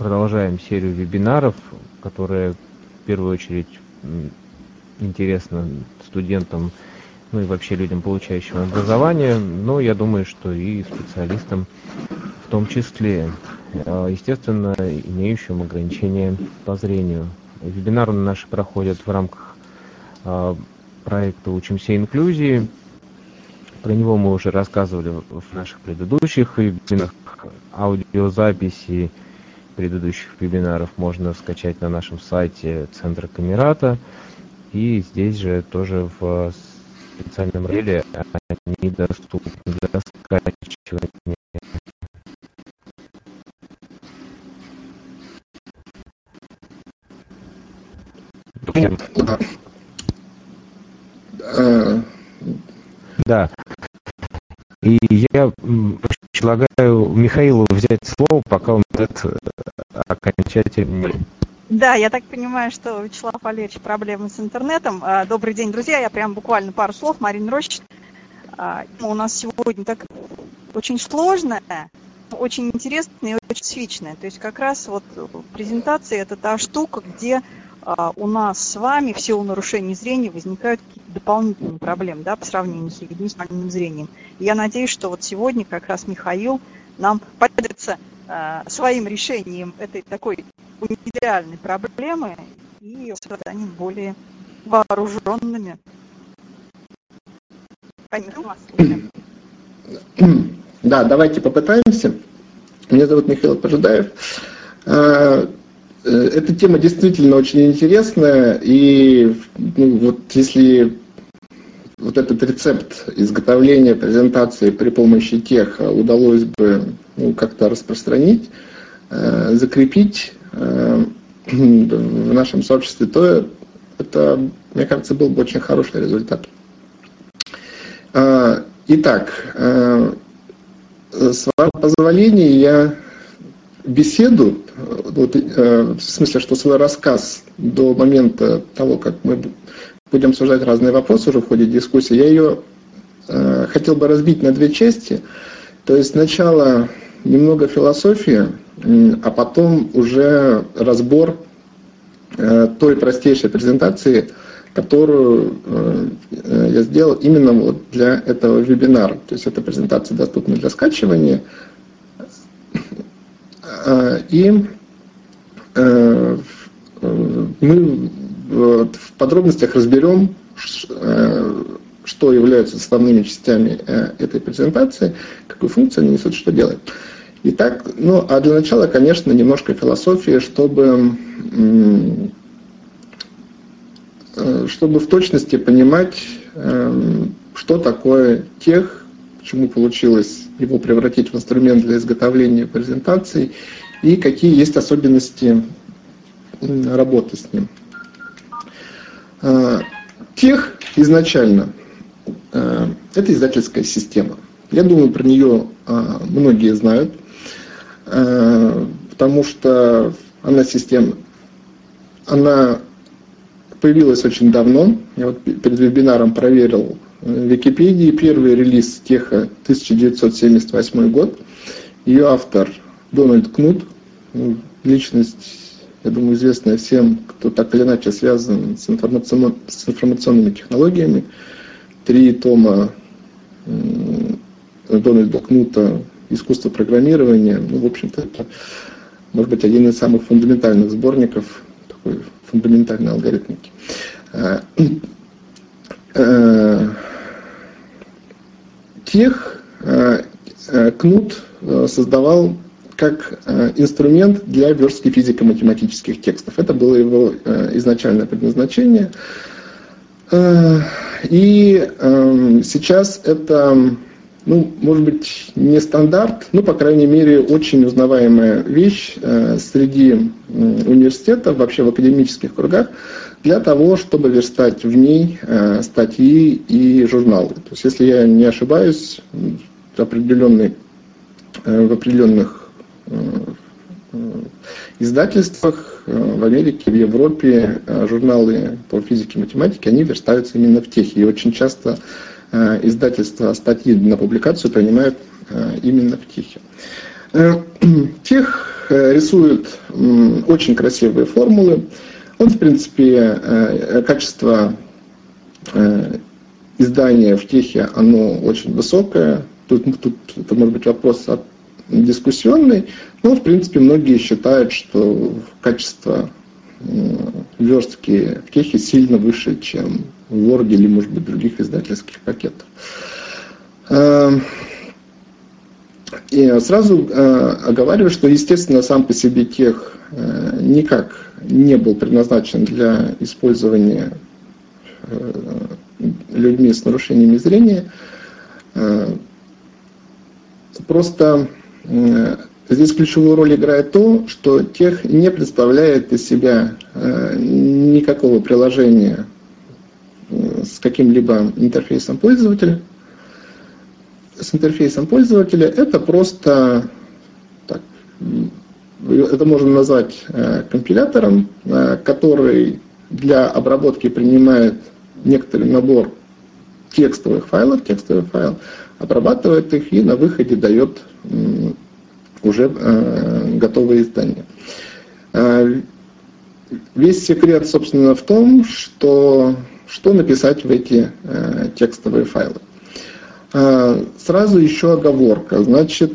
продолжаем серию вебинаров, которая в первую очередь интересна студентам, ну и вообще людям, получающим образование, но я думаю, что и специалистам в том числе, естественно, имеющим ограничения по зрению. Вебинары наши проходят в рамках проекта «Учимся инклюзии». Про него мы уже рассказывали в наших предыдущих вебинарах. Аудиозаписи предыдущих вебинаров можно скачать на нашем сайте Центра Камерата. И здесь же тоже в специальном разделе они доступны для скачивания. Да. И я предлагаю Михаилу взять слово, пока он окончательно. Да, я так понимаю, что у Вячеслава Валерьевича проблемы с интернетом. Добрый день, друзья. Я прям буквально пару слов. Марина Рощина. У нас сегодня так очень сложная, очень интересная и очень специфичная. То есть как раз вот презентация – это та штука, где у нас с вами в силу нарушения зрения возникают какие-то дополнительные проблемы, да, по сравнению с людьми с нормальным зрением. И я надеюсь, что вот сегодня как раз Михаил нам поделится своим решением этой такой идеальной проблемы и станем более вооруженными. Да, давайте попытаемся. Меня зовут Михаил Пожидаев. Эта тема действительно очень интересная, и вот если вот этот рецепт изготовления презентации при помощи тех удалось бы как-то распространить, закрепить в нашем сообществе, то это, мне кажется, был бы очень хороший результат. Итак, с вашего позволения я беседу, в смысле, что свой рассказ до момента того, как мы будем обсуждать разные вопросы уже в ходе дискуссии, я ее хотел бы разбить на две части. То есть сначала немного философии, а потом уже разбор той простейшей презентации, которую я сделал именно вот для этого вебинара. То есть эта презентация доступна для скачивания. И мы в подробностях разберем, что являются основными частями этой презентации, какую функцию они несут, что делают. Итак, а для начала, конечно, немножко философии, чтобы в точности понимать, что такое тех, почему получилось его превратить в инструмент для изготовления презентаций, и какие есть особенности работы с ним. Тех изначально это издательская система. Я думаю, про нее многие знают, потому что она появилась очень давно. Я вот перед вебинаром проверил в Википедии. Первый релиз Теха 1978 год. Ее автор Дональд Кнут, личность, я думаю, известная всем, кто так или иначе связан с информационными технологиями. 3 тома Дональда Кнута «Искусство программирования». В общем-то, это, может быть, один из самых фундаментальных сборников такой фундаментальной алгоритмики. Тех Кнут создавал как инструмент для верстки физико-математических текстов. Это было его изначальное предназначение. И сейчас это, может быть, не стандарт, но, по крайней мере, очень узнаваемая вещь среди университетов, вообще в академических кругах, для того, чтобы верстать в ней статьи и журналы. То есть, если я не ошибаюсь, в определенных издательствах в Америке, в Европе журналы по физике и математике, они верстаются именно в техе. И очень часто издательства статьи на публикацию принимают именно в техе. Тех рисует очень красивые формулы. Он, в принципе, качество издания в техе, оно очень высокое. Тут это может быть вопрос дискуссионный, но, в принципе, многие считают, что качество верстки в техе сильно выше, чем в Word или, может быть, других издательских пакетах. И сразу оговариваю, что, естественно, сам по себе тех никак не был предназначен для использования людьми с нарушениями зрения. Просто здесь ключевую роль играет то, что тех не представляет из себя никакого приложения с каким-либо интерфейсом пользователя. С интерфейсом пользователя это просто, так, это можно назвать компилятором, который для обработки принимает некоторый набор текстовый файл, обрабатывает их и на выходе дает уже готовые издания. Весь секрет, собственно, в том, что написать в эти текстовые файлы. Сразу еще оговорка. Значит,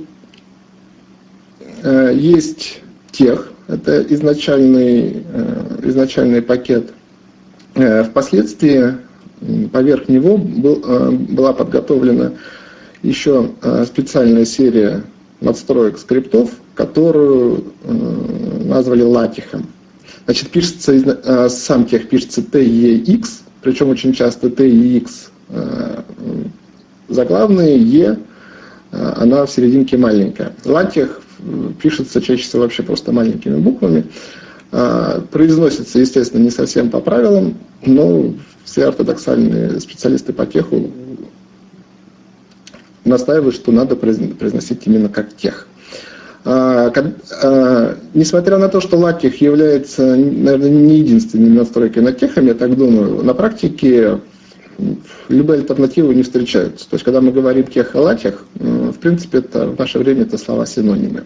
есть тех, это изначальный пакет. Впоследствии поверх него была подготовлена еще специальная серия надстроек скриптов, которую назвали латихом. Значит, пишется, сам тех пишется TEX, причем очень часто TEX заглавные, E, она в серединке маленькая. Латих пишется чаще всего вообще просто маленькими буквами. Произносится, естественно, не совсем по правилам, но все ортодоксальные специалисты по теху настаивают, что надо произносить именно как тех. Несмотря на то, что латих является, наверное, не единственной настройкой над техом, я так думаю, на практике любые альтернативы не встречаются. То есть, когда мы говорим тех и латих, в принципе, это, в наше время это слова-синонимы.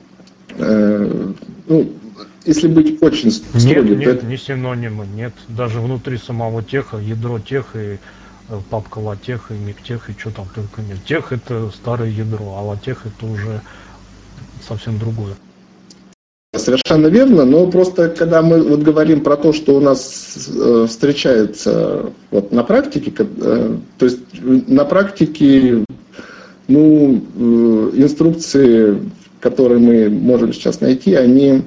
Если быть очень строгим... Нет, не синонимы, нет. Даже внутри самого теха, ядро тех и папка латех и миктех и что там только нет. Тех это старое ядро, а латех это уже совсем другое. Совершенно верно, но просто когда мы вот говорим про то, что у нас встречается вот на практике, то есть на практике инструкции, которые мы можем сейчас найти, они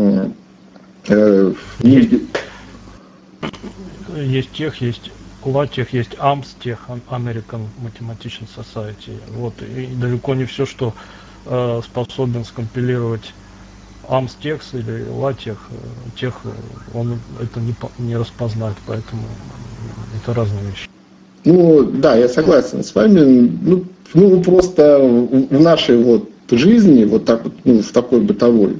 есть тех, есть латех, есть AMS-тех, American Mathematician Society. Вот, и далеко не все, что способен скомпилировать AMS-тех или латех, тех, он это не распознает, поэтому это разные вещи. Да, я согласен с вами. Просто в нашей вот жизни, вот так вот, в такой бытовой,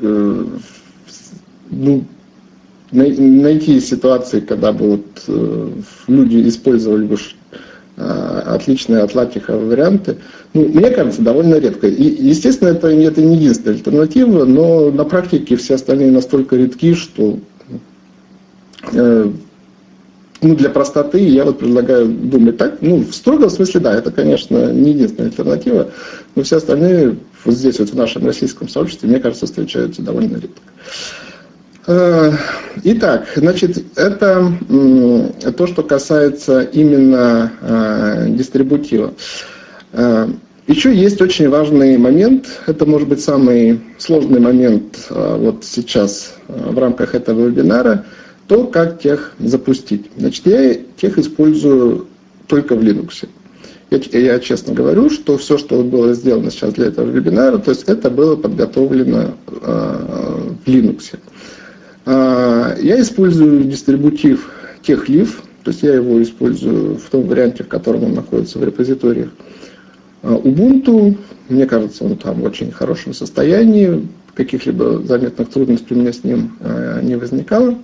найти ситуации, когда бы вот люди использовали бы отличные от латиха варианты, мне кажется, довольно редко. И, естественно, это не единственная альтернатива, но на практике все остальные настолько редки, что для простоты я вот предлагаю думать так. В строгом смысле, да, это, конечно, не единственная альтернатива, но все остальные вот здесь, вот в нашем российском сообществе, мне кажется, встречаются довольно редко. Итак, значит, это то, что касается именно дистрибутива. Еще есть очень важный момент, это может быть самый сложный момент вот сейчас в рамках этого вебинара, то, как тех запустить. Значит, я тех использую только в Linux. Я честно говорю, что все, что было сделано сейчас для этого вебинара, то есть это было подготовлено в Linux. Я использую дистрибутив TechLive, то есть я его использую в том варианте, в котором он находится в репозиториях Ubuntu. Мне кажется, он там в очень хорошем состоянии, каких-либо заметных трудностей у меня с ним не возникало.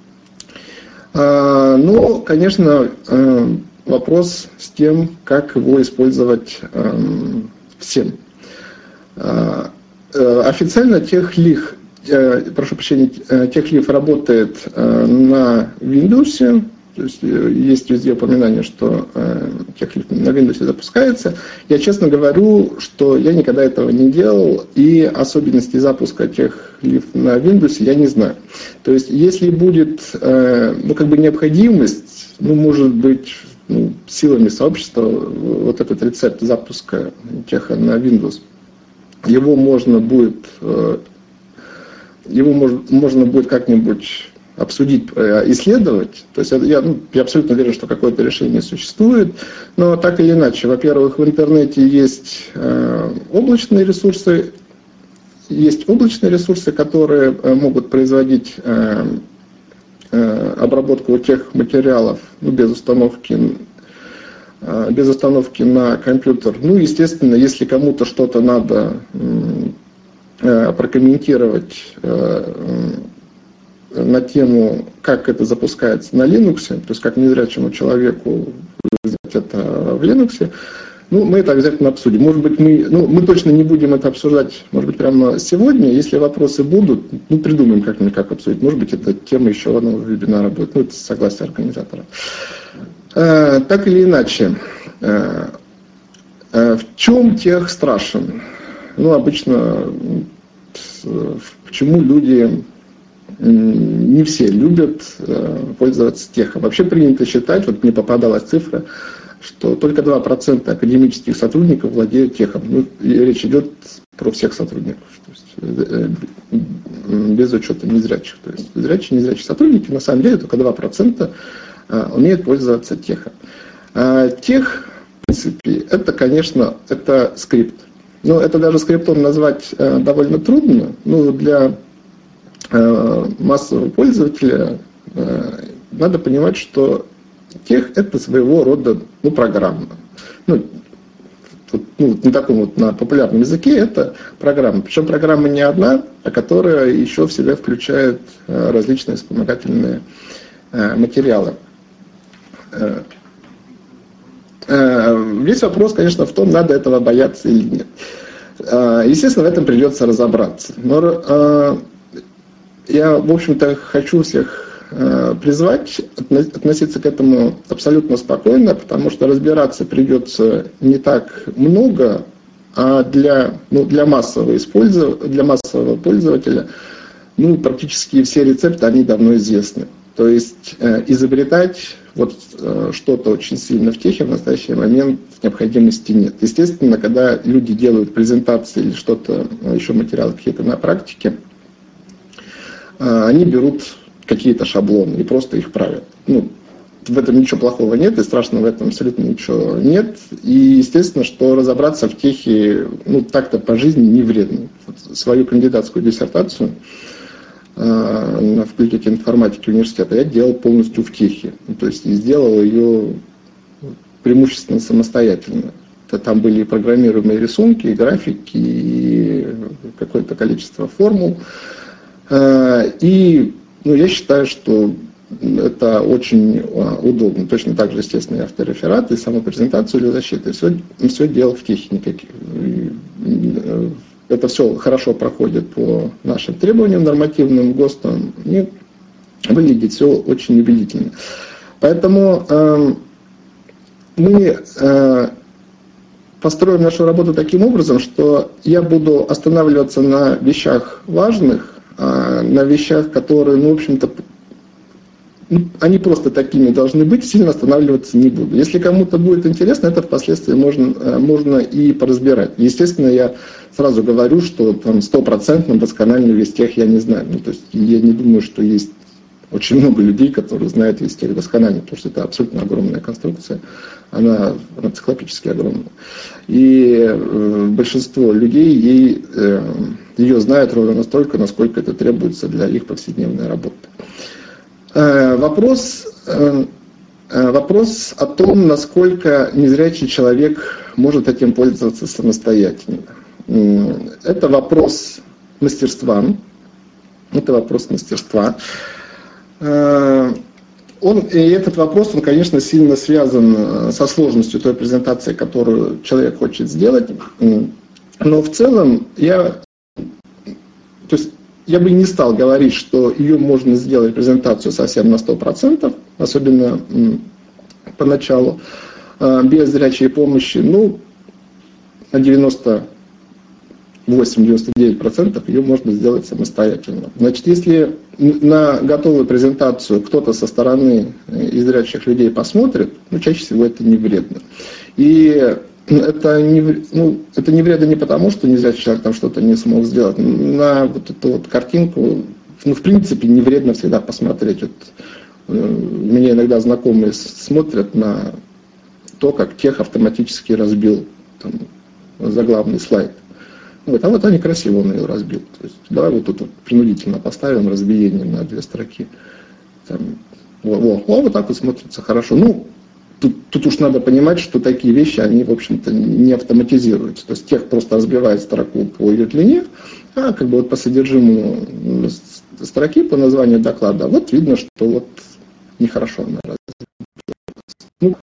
Но, конечно, вопрос с тем, как его использовать всем. Официально техлиф работает на Windows. То есть есть везде упоминание, что техлиф на Windows запускается. Я честно говорю, что я никогда этого не делал, и особенностей запуска техлиф на Windows я не знаю. То есть если будет необходимость, может быть, силами сообщества, вот этот рецепт запуска теха на Windows, его можно будет как-нибудь обсудить, исследовать. То есть я абсолютно уверен, что какое-то решение существует. Но так или иначе, во-первых, в интернете есть облачные ресурсы, которые могут производить обработку тех материалов без установки на компьютер. Естественно, если кому-то что-то надо прокомментировать на тему, как это запускается на Linux, то есть как незрячему человеку сделать это в Linux, мы это обязательно обсудим. Может быть, мы точно не будем это обсуждать, может быть, прямо сегодня. Если вопросы будут, придумаем как обсудить. Может быть, это тема еще одного вебинара будет. Это согласие организатора. Так или иначе, в чем тех страшен? Обычно, почему люди не все любят пользоваться техом. Вообще принято считать, мне попадалась цифра, что только 2% академических сотрудников владеют техом. Речь идет про всех сотрудников, то есть, без учета незрячих. То есть зрячие и незрячие сотрудники, на самом деле, только 2% умеют пользоваться техом. Тех, в принципе, это, конечно, это скрипт. Но это даже скриптом назвать довольно трудно. Для массового пользователя надо понимать, что тех это своего рода программа. На таком на популярном языке это программа. Причем программа не одна, а которая еще в себя включает различные вспомогательные материалы. Весь вопрос, конечно, в том, надо этого бояться или нет. Естественно, в этом придется разобраться. Но я, в общем-то, хочу всех призвать относиться к этому абсолютно спокойно, потому что разбираться придется не так много, а для массового пользователя практически все рецепты, они давно известны. То есть изобретать что-то очень сильно в техе в настоящий момент необходимости нет. Естественно, когда люди делают презентации или что-то, еще материалы какие-то на практике, они берут какие-то шаблоны и просто их правят. В этом ничего плохого нет, и страшного в этом абсолютно ничего нет. И естественно, что разобраться в техе так-то по жизни не вредно. Свою кандидатскую диссертацию на факультете информатики университета я делал полностью в техе. То есть сделал ее преимущественно самостоятельно. Там были и программируемые рисунки, и графики, и какое-то количество формул. И я считаю, что это очень удобно. Точно так же, естественно, и автореферат, и саму презентацию для защиты. Все делал в технике. Это все хорошо проходит по нашим требованиям нормативным, ГОСТам. И выглядит все очень убедительно. Поэтому мы построим нашу работу таким образом, что я буду останавливаться на вещах важных, на вещах, которые, в общем-то, они просто такими должны быть, сильно останавливаться не буду. Если кому-то будет интересно, это впоследствии можно и поразбирать. Естественно, я сразу говорю, что там 100% досконально весь тех я не знаю. То есть я не думаю, что есть очень много людей, которые знают весь тех досконально, потому что это абсолютно огромная конструкция, она циклопически огромная. И большинство людей ее знают ровно настолько, насколько это требуется для их повседневной работы. Вопрос о том, насколько незрячий человек может этим пользоваться самостоятельно. Это вопрос мастерства. И этот вопрос, конечно, сильно связан со сложностью той презентации, которую человек хочет сделать. Но в целом я то есть я бы не стал говорить, что ее можно сделать презентацию совсем на 100%, особенно поначалу, без зрячей помощи, ну, на 98-99% ее можно сделать самостоятельно. Значит, если на готовую презентацию кто-то со стороны из зрячих людей посмотрит, ну, чаще всего это не вредно. И это не вредно не потому, что незрячий человек там что-то не смог сделать. На вот эту вот картинку, ну, в принципе, не вредно всегда посмотреть. Вот, меня иногда знакомые смотрят на то, как тех автоматически разбил там, заглавный слайд. Вот, а вот они красиво он ее разбил. То есть, давай вот тут вот принудительно поставим разбиение на 2 строки. Там, вот так вот смотрится хорошо. Ну, тут уж надо понимать, что такие вещи, они, в общем-то, не автоматизируются. То есть тех просто разбивает строку по ее длине, а как бы вот по содержимому строки, по названию доклада, вот видно, что вот нехорошо она разбилась.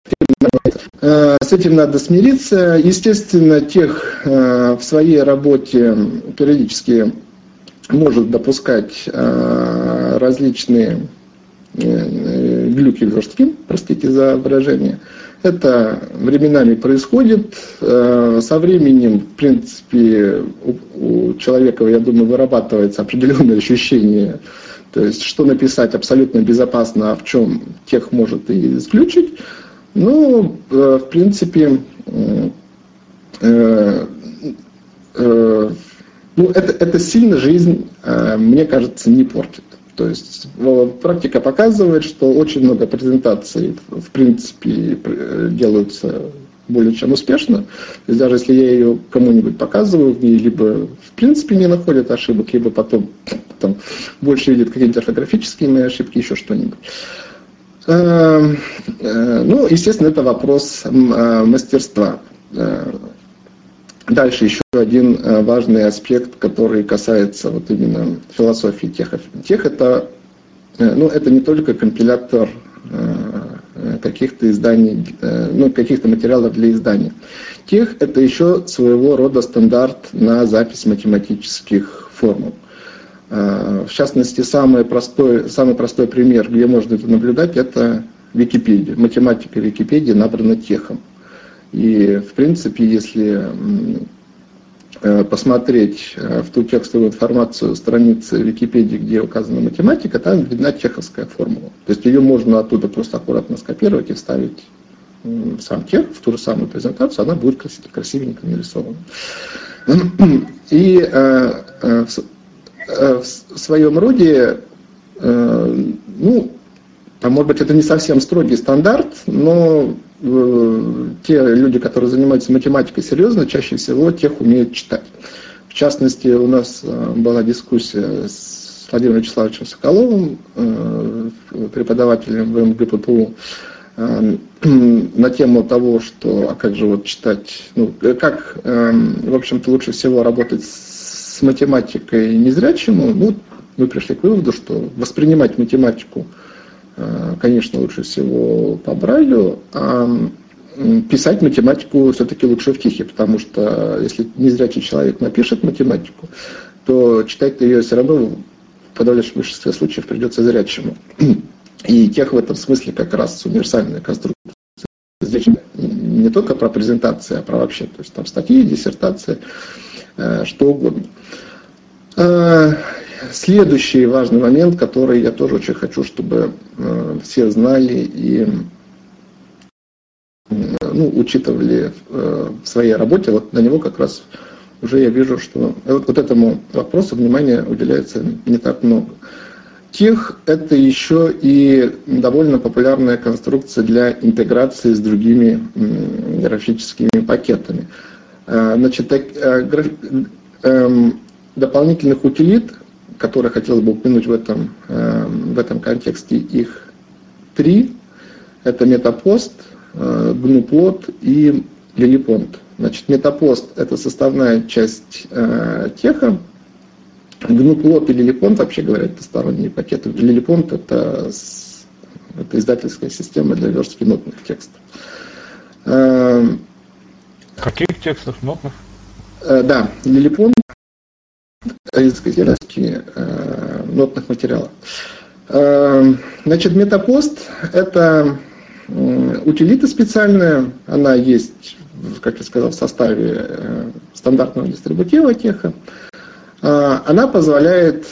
С этим надо смириться. Естественно, тех в своей работе периодически может допускать различные глюки верстки, простите за выражение. Это временами происходит. Со временем, в принципе, у человека, я думаю, вырабатывается определенное ощущение, то есть, что написать абсолютно безопасно, а в чем тех может и исключить. Ну, в принципе, это сильно жизнь, мне кажется, не портит. То есть практика показывает, что очень много презентаций, в принципе, делаются более чем успешно. То есть даже если я ее кому-нибудь показываю, в ней либо в принципе не находят ошибок, либо потом там, больше видят какие-то орфографические мои ошибки, еще что-нибудь. Ну, естественно, это вопрос мастерства. Дальше еще один важный аспект, который касается вот именно философии теха. Тех это не только компилятор каких-то изданий, каких-то материалов для издания. Тех это еще своего рода стандарт на запись математических формул. В частности, самый простой пример, где можно это наблюдать, это Википедия. Математика Википедии набрана техом. И, в принципе, если посмотреть в ту текстовую информацию страницы Википедии, где указана математика, там видна теховская формула. То есть ее можно оттуда просто аккуратно скопировать и вставить в сам тех, в ту же самую презентацию, она будет красивенько нарисована. И в своем роде, может быть, это не совсем строгий стандарт, но те люди, которые занимаются математикой серьезно, чаще всего тех умеют читать. В частности, у нас была дискуссия с Владимиром Вячеславовичем Соколовым, преподавателем в МГППУ, на тему того, что, а как же вот читать, как, в общем-то, лучше всего работать с математикой незрячему. Мы пришли к выводу, что воспринимать математику, конечно, лучше всего по Брайлю, а писать математику все-таки лучше в тихе, потому что если незрячий человек напишет математику, то читать ее все равно в подавляющем большинстве случаев придется зрячему. И тех в этом смысле как раз универсальная конструкция. Не только про презентации, а про вообще, то есть там статьи, диссертации, что угодно. Следующий важный момент, который я тоже очень хочу, чтобы все знали и учитывали в своей работе, вот на него как раз уже я вижу, что вот этому вопросу внимания уделяется не так много. Тех – это еще и довольно популярная конструкция для интеграции с другими графическими пакетами. Значит, дополнительных утилит, которые хотелось бы упомянуть в этом контексте, их 3. Это метапост, гнуплот и лилипонт. Значит, метапост – это составная часть теха. Гнуплот и лилипонт, вообще говоря, это сторонние пакеты. Лилипонт – это издательская система для верстки нотных текстов. Каких текстов нотных? Да, лилипонт языкознательские нотных материалов. Значит, Метапост – это утилита специальная, она есть, как я сказал, в составе стандартного дистрибутива Теха. Она позволяет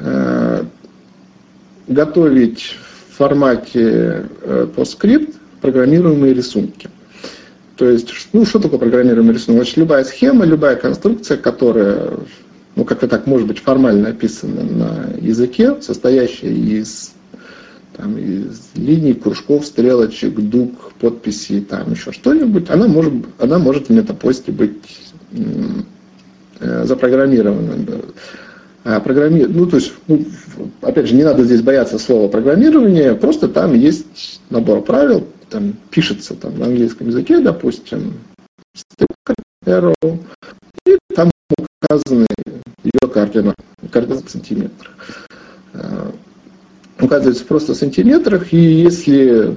готовить в формате PostScript программируемые рисунки. То есть, что такое программируемый рисунок? Значит, любая схема, любая конструкция, которая, как-то так может быть формально описана на языке, состоящая из линий, кружков, стрелочек, дуг, подписей, еще что-нибудь, она может в метапосте быть запрограммирована. Опять же, не надо здесь бояться слова программирование, просто там есть набор правил, там пишется на английском языке, допустим, arrow, и там указаны ее координаты в сантиметрах. Указывается просто в сантиметрах, и если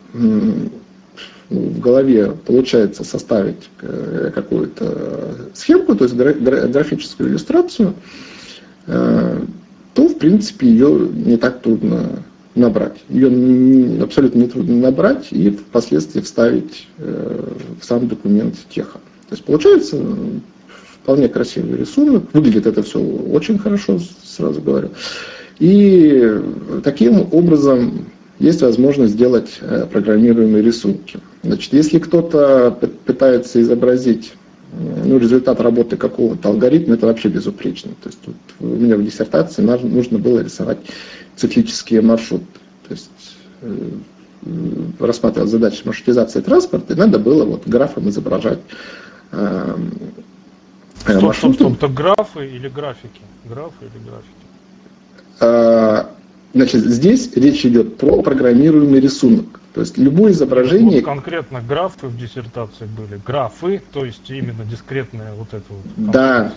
в голове получается составить какую-то схемку, то есть графическую иллюстрацию, то, в принципе, ее не так трудно набрать. Ее абсолютно не трудно набрать и впоследствии вставить в сам документ Теха. То есть получается вполне красивый рисунок. Выглядит это все очень хорошо, сразу говорю. И таким образом есть возможность сделать программируемые рисунки. Значит, если кто-то пытается изобразить результат работы какого-то алгоритма, это вообще безупречно. То есть тут у меня в диссертации нужно было рисовать циклические маршруты. То есть рассматривать задачи маршрутизации транспорта, и надо было графом изображать маршруты. Это графы или графики? Графы или графики? Значит, здесь речь идет про программируемый рисунок. То есть любое изображение... Конкретно графы в диссертации были. Графы, то есть именно дискретная это. Да.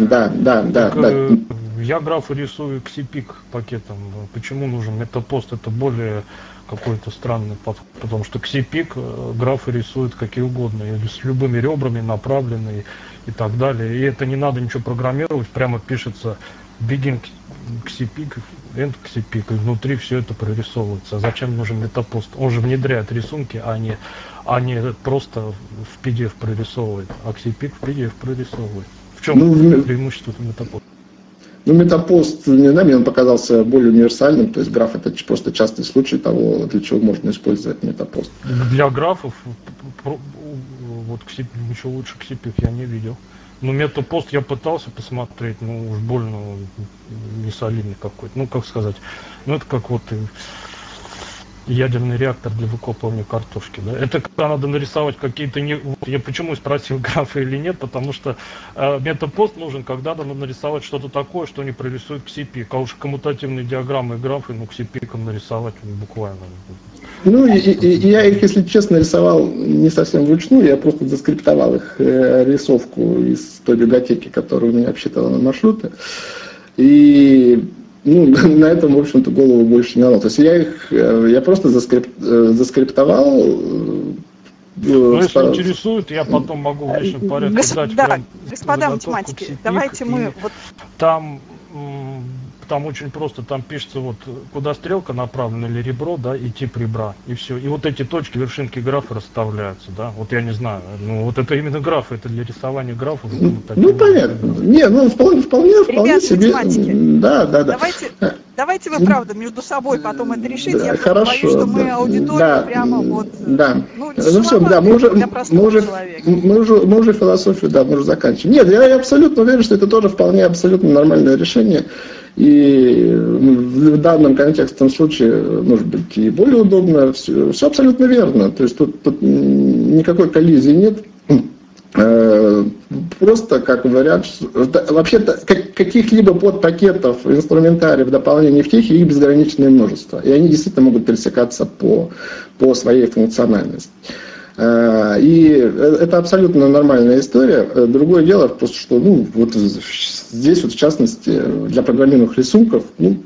Я графы рисую XCPIC пакетом. Почему нужен Метапост? Это более какой-то странный подход. Потому что XCPIC графы рисуют какие угодно. Или с любыми ребрами направленные и так далее. И это не надо ничего программировать. Прямо пишется begin XCPIC, end XCPIC, и внутри все это прорисовывается. Зачем нужен Метапост? Он же внедряет рисунки, а не просто в PDF прорисовывает. А XCPIC в PDF прорисовывает. В чем преимущество Метапоста? Метапост, не знаю, мне он показался более универсальным, то есть граф это просто частый случай того, для чего можно использовать Метапост. Для графов ничего лучше XCPIC я не видел. Метапост я пытался посмотреть, уж больно не солидный какой-то. Как сказать, это как ядерный реактор для выкопывания картошки. Да? Это когда надо нарисовать какие-то... Я почему спросил, графы или нет, потому что метапост нужен, когда надо нарисовать что-то такое, что не прорисует XCPIC. А уж коммутативные диаграммы и графы, XCPIC нарисовать буквально. Я их, если честно, рисовал не совсем вручную, я просто заскриптовал их рисовку из той библиотеки, которая у меня обсчитала на маршруты. И на этом, в общем-то, голову больше не ломал. То есть я просто заскриптовал. Если интересует, я потом могу в личном порядке дать. Да, господа математики, давайте мы Там очень просто, там пишется куда стрелка направлена или ребро, да, и тип ребра, и все. И эти точки, вершинки графа расставляются, да. Я не знаю, это именно графы, это для рисования графов. Понятно. Вполне себе. Математики. Да. Давайте вы, правда, между собой потом это решите. Да, я хорошо, боюсь, что мы аудиторию прямо Да. Все, мы уже философию, мы уже заканчиваем. Нет, я абсолютно уверен, что это тоже вполне абсолютно нормальное решение. И в данном контекстном случае, может быть, и более удобно. Все абсолютно верно. То есть тут никакой коллизии нет. Просто как вариант, вообще-то каких-либо подпакетов, инструментариев, дополнений в Техе, их безграничное множество. И они действительно могут пересекаться по своей функциональности. И это абсолютно нормальная история. Другое дело, просто что здесь в частности для программируемых рисунков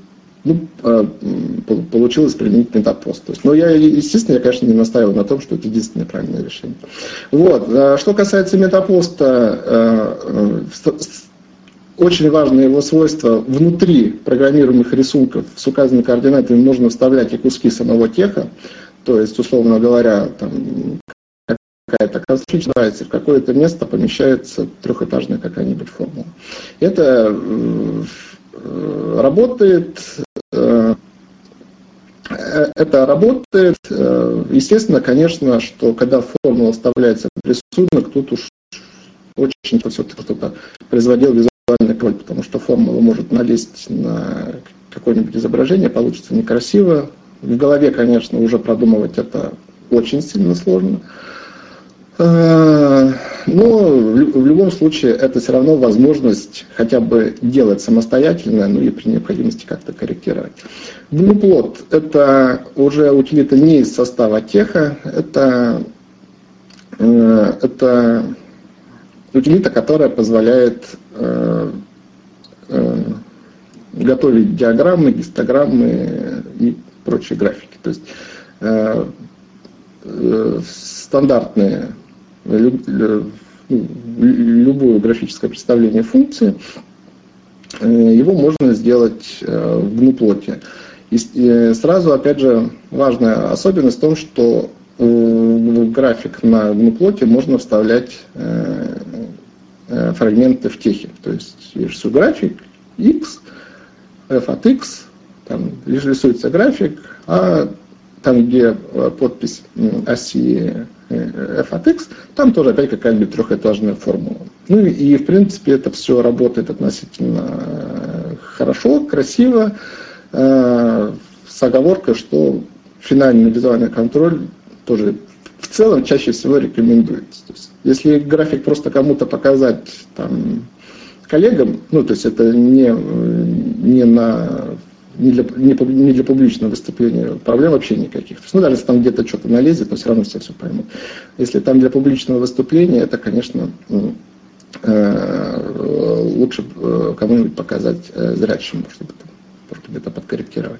получилось применить Метапост. Естественно, я, конечно, не настаиваю на том, что это единственное правильное решение. Что касается Метапоста, очень важное его свойство: внутри программируемых рисунков с указанными координатами можно вставлять и куски самого теха, то есть, условно говоря, там какая-то конструкция называется, в какое-то место помещается трехэтажная какая-нибудь формула. Это работает, естественно, конечно, что когда формула вставляется в рисунок, тут уж очень все-таки кто-то производил визуальный контроль, потому что формула может налезть на какое-нибудь изображение, получится некрасиво. В голове, конечно, уже продумывать это очень сильно сложно. Но в любом случае это все равно возможность хотя бы делать самостоятельно, ну и при необходимости как-то корректировать. GNUplot — это уже утилита не из состава теха, это утилита, которая позволяет готовить диаграммы, гистограммы и прочие графики. То есть стандартные, любое графическое представление функции, его можно сделать в GNUplot. И сразу, опять же, важная особенность в том, что в график на GNUplot можно вставлять фрагменты в техе. То есть я рисую график X, f от X, там рисуется график, а там, где подпись оси f от X, там тоже опять какая-нибудь трехэтажная формула. Ну и в принципе это все работает относительно хорошо, красиво, с оговоркой, что финальный визуальный контроль тоже в целом чаще всего рекомендуется. То есть, если график просто кому-то показать там, коллегам, ну то есть это не для публичного выступления, проблем вообще никаких. То есть, даже если там где-то что-то налезет, но все равно все поймут. Если там для публичного выступления, это, конечно, лучше кому-нибудь показать зрячему, чтобы где-то подкорректировать.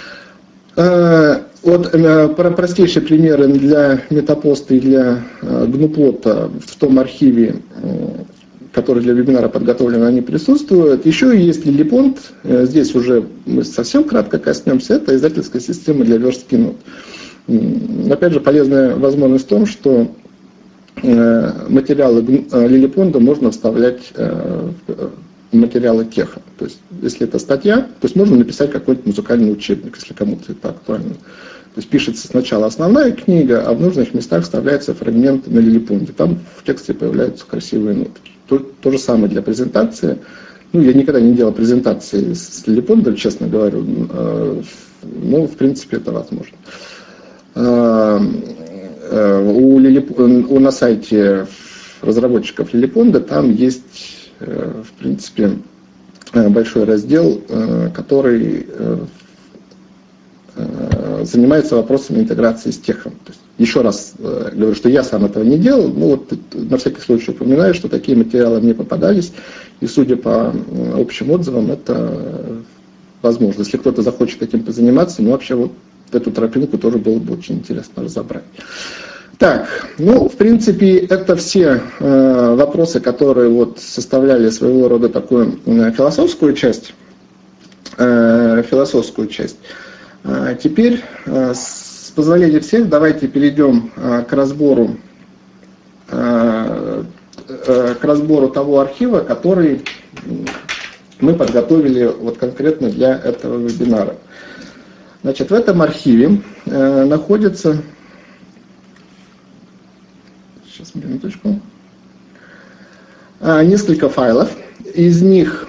Вот простейшие примеры для метапоста и для GNUplot в том архиве, который для вебинара подготовлен, они присутствуют. Еще есть Lillipond. Здесь уже мы совсем кратко коснемся. Это издательская система для верстки нот. Опять же, полезная возможность в том, что материалы Lillipond можно вставлять в материалы теха. То есть, если это статья, то есть можно написать какой-нибудь музыкальный учебник, если кому-то это актуально. То есть пишется сначала основная книга, а в нужных местах вставляется фрагмент на Lillipond. Там в тексте появляются красивые нотки. То же самое для презентации. Ну, я никогда не делал презентации с Lillipond, честно говорю, но в принципе это возможно. На сайте разработчиков Lillipond там есть, в принципе, большой раздел, который занимается вопросами интеграции с техом. То есть, еще раз говорю, что я сам этого не делал, но вот на всякий случай упоминаю, что такие материалы мне попадались, и судя по общим отзывам, это возможно. Если кто-то захочет этим позаниматься, ну вообще вот эту тропинку тоже было бы очень интересно разобрать. Так, ну, в принципе, это все вопросы, которые вот составляли своего рода такую философскую часть. Теперь, с позволения всех, давайте перейдем к разбору того архива, который мы подготовили вот конкретно для этого вебинара. Значит, в этом архиве находится... Сейчас, минуточку. Несколько файлов. Из них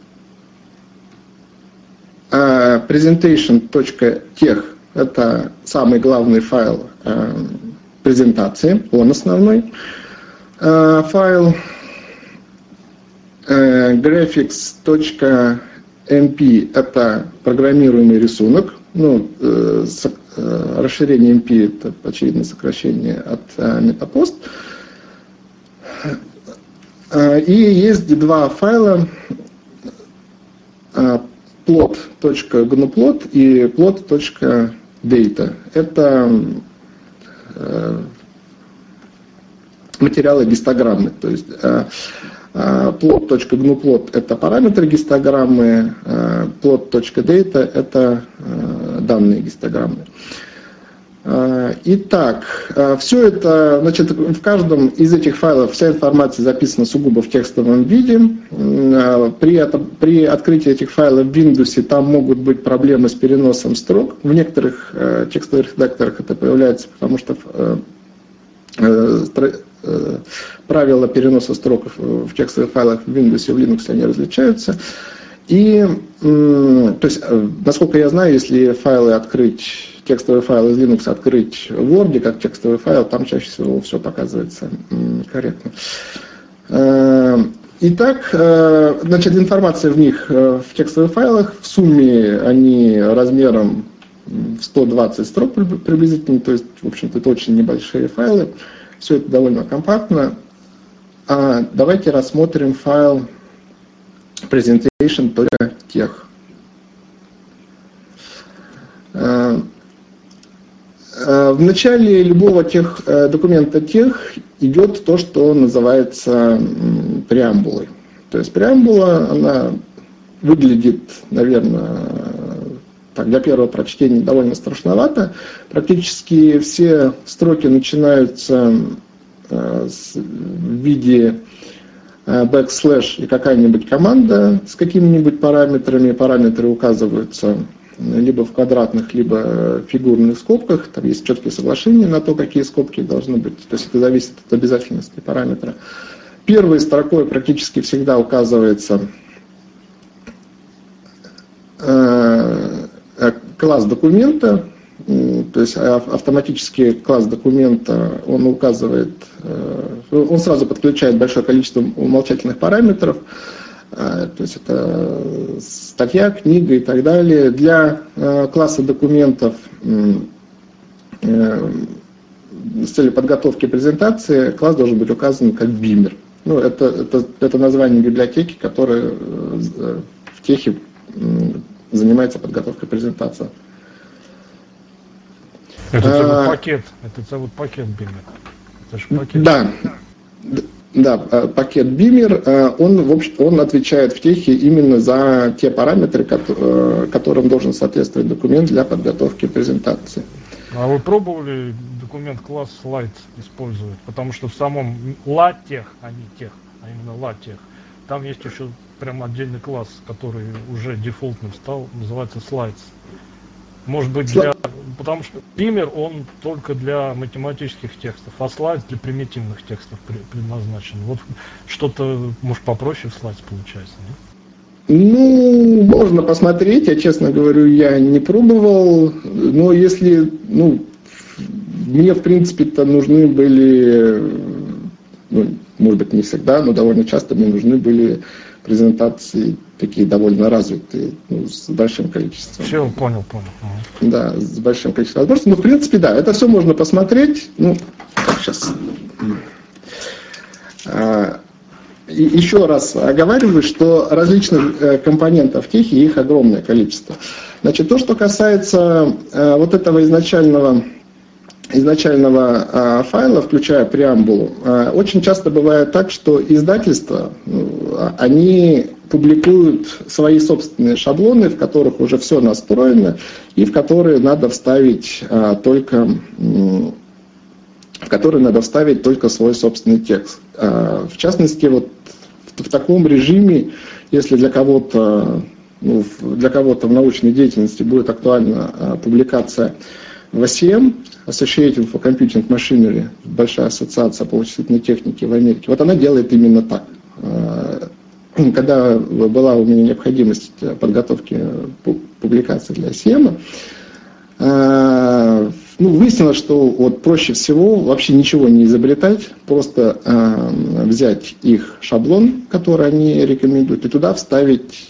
presentation.tech — это самый главный файл презентации, он основной. Файл graphics.mp — это программируемый рисунок. Ну, расширение MP — это, очевидно, сокращение от метапост. И есть два файла plot.gnuplot и plot.data. Это материалы гистограммы. То есть plot.gnuplot – это параметры гистограммы, plot.data – это данные гистограммы. Итак, все это, значит, в каждом из этих файлов вся информация записана сугубо в текстовом виде. При открытии этих файлов в Windows там могут быть проблемы с переносом строк. В некоторых текстовых редакторах это появляется, потому что правила переноса строк в текстовых файлах в Windows и в Linux они различаются. И, то есть, насколько я знаю, если текстовый файл из Linux открыть в Word как текстовый файл, там чаще всего все показывается корректно. Итак, значит, информация в них в текстовых файлах, в сумме они размером 120 строк приблизительно, то есть, в общем-то, это очень небольшие файлы. Все это довольно компактно. Давайте рассмотрим файл presentation.tech. В начале любого документа тех идет то, что называется преамбулой. То есть преамбула, она выглядит, наверное, так, для первого прочтения довольно страшновато. Практически все строки начинаются в виде бэкслэш и какая-нибудь команда с какими-нибудь параметрами. Параметры указываются либо в квадратных, либо в фигурных скобках. Там есть четкие соглашения на то, какие скобки должны быть. То есть это зависит от обязательности параметра. Первой строкой практически всегда указывается класс документа. То есть автоматически класс документа он сразу подключает большое количество умолчательных параметров. То есть это статья, книга и так далее. Для класса документов с целью подготовки презентации класс должен быть указан как Beamer. Ну, это название библиотеки, которая в техе занимается подготовкой презентации. Это целый пакет Beamer. Это же пакет. Да, пакет Beamer, он отвечает в техе именно за те параметры, которым должен соответствовать документ для подготовки презентации. А вы пробовали документ класс Slides использовать? Потому что в самом LaTeX, а не тех, а именно LaTeX, там есть еще прям отдельный класс, который уже дефолтным стал, называется Slides. Может быть, потому что Beamer, он только для математических текстов, а Slides для примитивных текстов предназначен. Вот что-то, может, попроще в Slides получается, нет? Ну, можно посмотреть, я, честно говорю, я не пробовал, но если, мне, в принципе-то, нужны были, может быть, не всегда, но довольно часто мне нужны были презентации такие довольно развитые, с большим количеством. Все, понял. Да, с большим количеством возможностей. Но, в принципе, да, это все можно посмотреть. Сейчас. Еще раз оговариваю, что различных компонентов в техе, их огромное количество. Значит, то, что касается вот этого изначального файла, включая преамбулу, очень часто бывает так, что издательства, они публикуют свои собственные шаблоны, в которых уже все настроено, и в которые надо вставить только свой собственный текст. В частности, вот в таком режиме, если для кого-то в научной деятельности будет актуальна публикация в ACM, Associated for Computing Machinery, большая ассоциация по вычислительной технике в Америке, вот она делает именно так. Когда была у меня необходимость подготовки публикации для ACM, выяснилось, что вот проще всего вообще ничего не изобретать, просто взять их шаблон, который они рекомендуют, и туда вставить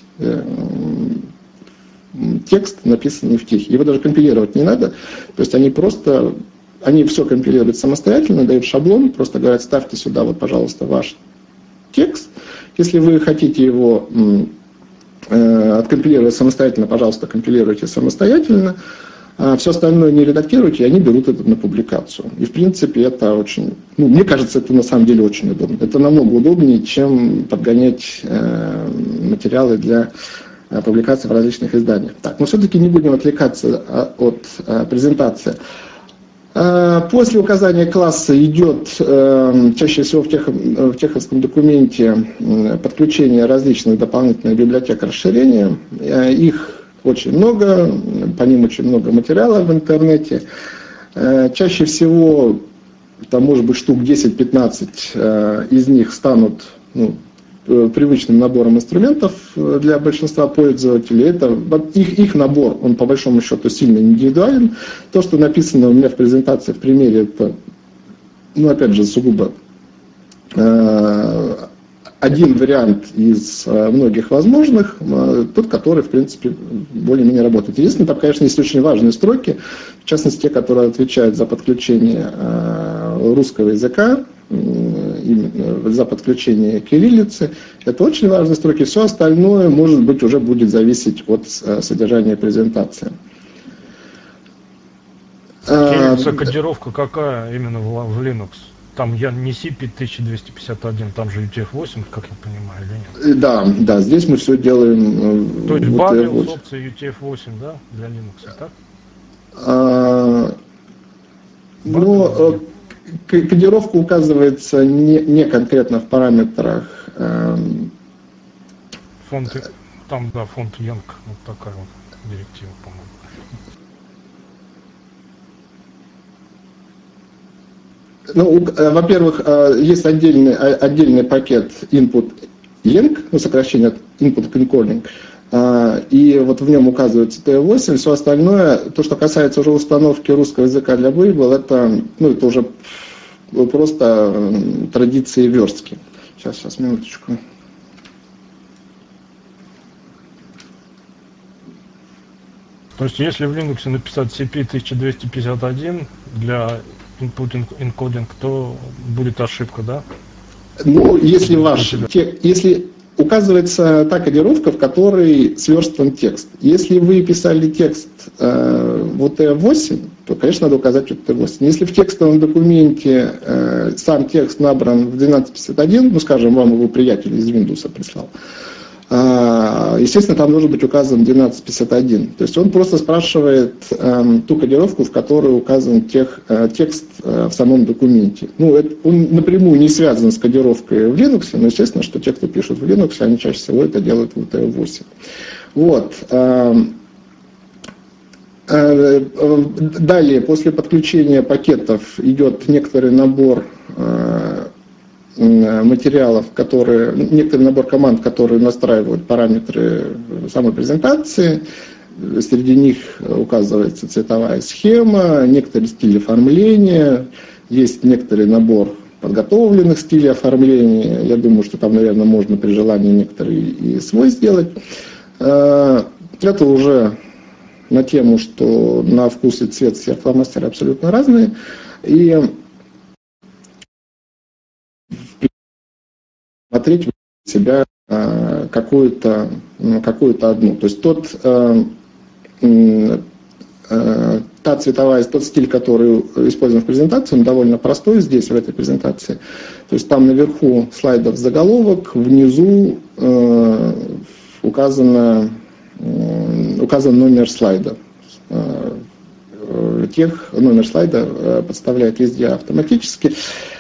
текст, написанный в техе. Его даже компилировать не надо. То есть они все компилируют самостоятельно, дают шаблон, просто говорят, ставьте сюда, вот, пожалуйста, ваш текст. Если вы хотите его откомпилировать самостоятельно, пожалуйста, компилируйте самостоятельно. а все остальное не редактируйте, и они берут это на публикацию. И в принципе это очень, мне кажется, это на самом деле очень удобно. Это намного удобнее, чем подгонять материалы для публикации в различных изданиях. Так, но все-таки не будем отвлекаться от презентации. После указания класса идет чаще всего в теховском документе подключение различных дополнительных библиотек расширения. Их очень много, по ним очень много материала в интернете. Чаще всего, там может быть штук 10-15 из них станут привычным набором инструментов для большинства пользователей. Это их набор, он по большому счету сильно индивидуален. То, что написано у меня в презентации в примере, это, опять же, сугубо один вариант из многих возможных, тот, который, в принципе, более-менее работает. Единственное, там, конечно, есть очень важные строки, в частности, те, которые отвечают за подключение русского языка, за подключение кириллицы. Это очень важные строки. Все остальное, может быть, уже будет зависеть от содержания презентации. Кириллица кодировка какая именно в Linux? Там не CP1251, там же UTF-8, как я понимаю, или нет? Да, здесь мы все делаем. То есть Babel с опцией UTF-8, да, для Linux, так? Кодировка указывается не конкретно в параметрах. Фонд Young, вот такая вот директива, по-моему. Во-первых, есть отдельный пакет input Yang, сокращение от input encoding, и вот в нем указывается TF8, все остальное, то, что касается уже установки русского языка для Babel, это уже просто традиции верстки. Сейчас, минуточку. То есть, если в Linux написать CP1251 для input encoding, то будет ошибка, да? Если указывается та кодировка, в которой сверстан текст. Если вы писали текст в UTF-8, то, конечно, надо указать UTF-8. Если в текстовом документе сам текст набран в 1251, скажем, вам его приятель из Windows прислал, естественно, там должен быть указан 1251. То есть он просто спрашивает ту кодировку, в которой указан текст в самом документе. Он напрямую не связан с кодировкой в Linux, но естественно, что те, кто пишут в Linux, они чаще всего это делают в UTF-8. Вот. Далее, после подключения пакетов идет некоторый набор материалов, некоторый набор команд, которые настраивают параметры самой презентации. Среди них указывается цветовая схема, некоторый стиль оформления, есть некоторый набор подготовленных стилей оформления. Я думаю, что там, наверное, можно при желании некоторые и свой сделать. Это уже на тему, что на вкус и цвет все фломастеры абсолютно разные. И смотреть в себя какую-то одну. То есть тот стиль, который использован в презентации, он довольно простой здесь, в этой презентации. То есть там наверху слайдов заголовок, внизу указан номер слайда. Номер слайда подставляет везде автоматически.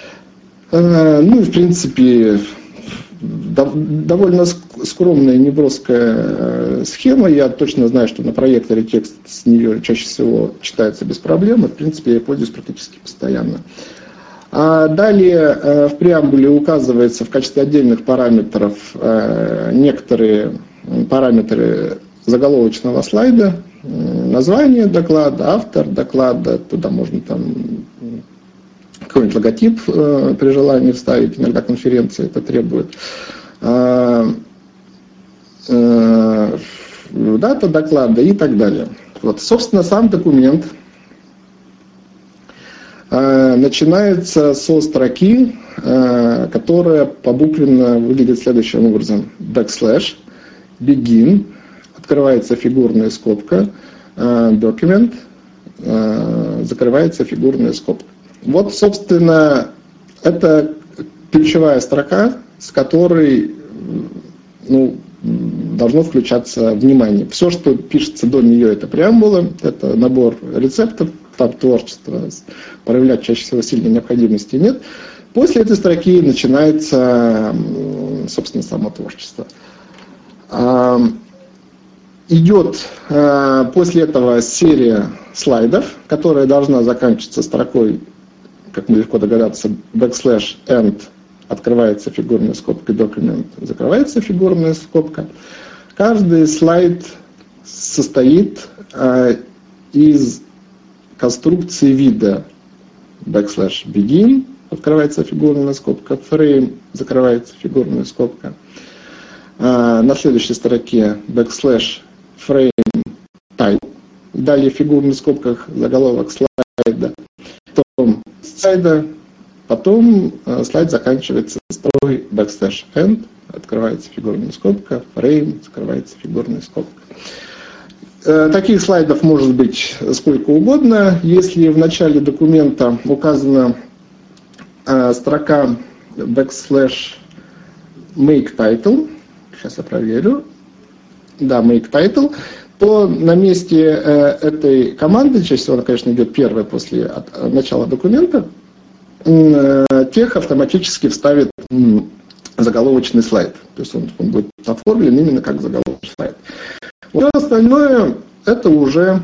В принципе, довольно скромная, неброская схема. Я точно знаю, что на проекторе текст с нее чаще всего читается без проблем. И, в принципе, я пользуюсь практически постоянно. А далее в преамбуле указывается в качестве отдельных параметров некоторые параметры заголовочного слайда, название доклада, автор доклада, туда можно какой-нибудь логотип при желании вставить, иногда конференции это требует. Дата доклада и так далее. Вот, собственно, сам документ начинается со строки, которая побуквенно выглядит следующим образом. Begin, открывается фигурная скобка, document, закрывается фигурная скобка. Вот, собственно, это ключевая строка, с которой должно включаться внимание. Все, что пишется до нее, это преамбула, это набор рецептов, этап творчества, проявлять чаще всего сильной необходимости нет. После этой строки начинается, собственно, само творчество. Идет после этого серия слайдов, которая должна заканчиваться строкой, как мы легко догадаться, \end, открывается фигурная скобка, документ, закрывается фигурная скобка. Каждый слайд состоит из конструкции вида \begin, открывается фигурная скобка, frame, закрывается фигурная скобка. На следующей строке \frame type, далее в фигурных скобках заголовок слайда, потом слайда, потом слайд заканчивается строкой \end, открывается фигурная скобка, frame, закрывается фигурная скобка. Таких слайдов может быть сколько угодно. Если в начале документа указана строка \make title, сейчас я проверю, да, make title, то на месте этой команды, чаще всего она, конечно, идет первая после начала документа, тех автоматически вставит заголовочный слайд. То есть он будет оформлен именно как заголовочный слайд. Все остальное это уже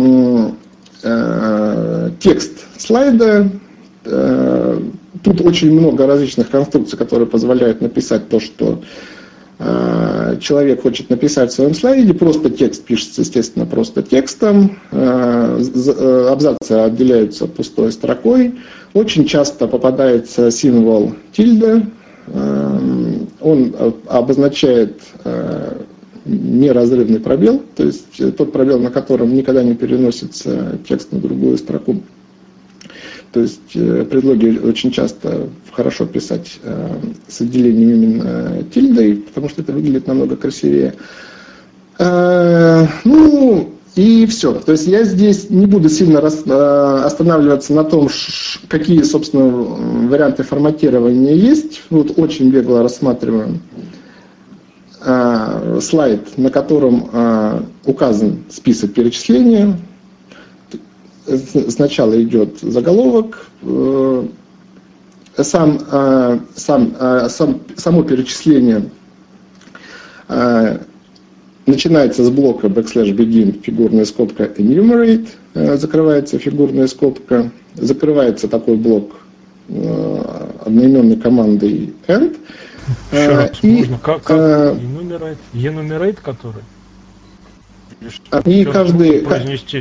текст слайда. Тут очень много различных конструкций, которые позволяют написать то, что человек хочет написать в своем слайде. Просто текст пишется, естественно, просто текстом. Абзацы отделяются пустой строкой. Очень часто попадается символ тильда. Он обозначает неразрывный пробел, то есть тот пробел, на котором никогда не переносится текст на другую строку. То есть предлоги очень часто хорошо писать с отделением именно тильдой, потому что это выглядит намного красивее. И все. То есть я здесь не буду сильно останавливаться на том, какие, собственно, варианты форматирования есть. Вот очень бегло рассматриваем слайд, на котором указан список перечисления. Сначала идет заголовок, само перечисление начинается с блока \begin, фигурная скобка enumerate, закрывается фигурная скобка, закрывается такой блок одноименной командой end. Еще раз, можно, как enumerate который? И каждый... Произнести.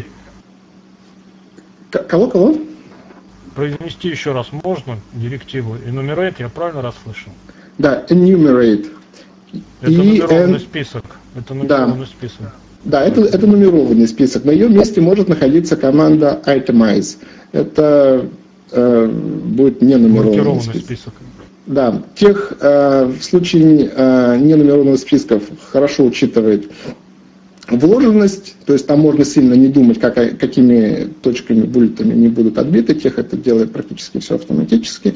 Кого? Произнести еще раз можно директиву enumerate, я правильно расслышал? Да, enumerate. Это нумерованный список. Это нумерованный список. Да, это нумерованный список. На ее месте может находиться команда itemize. Это будет ненумерованный список. Да, в случае ненумерованных списков хорошо учитывает вложенность, то есть там можно сильно не думать, какими точками, буллетами не будут отбиты, тех это делает практически все автоматически.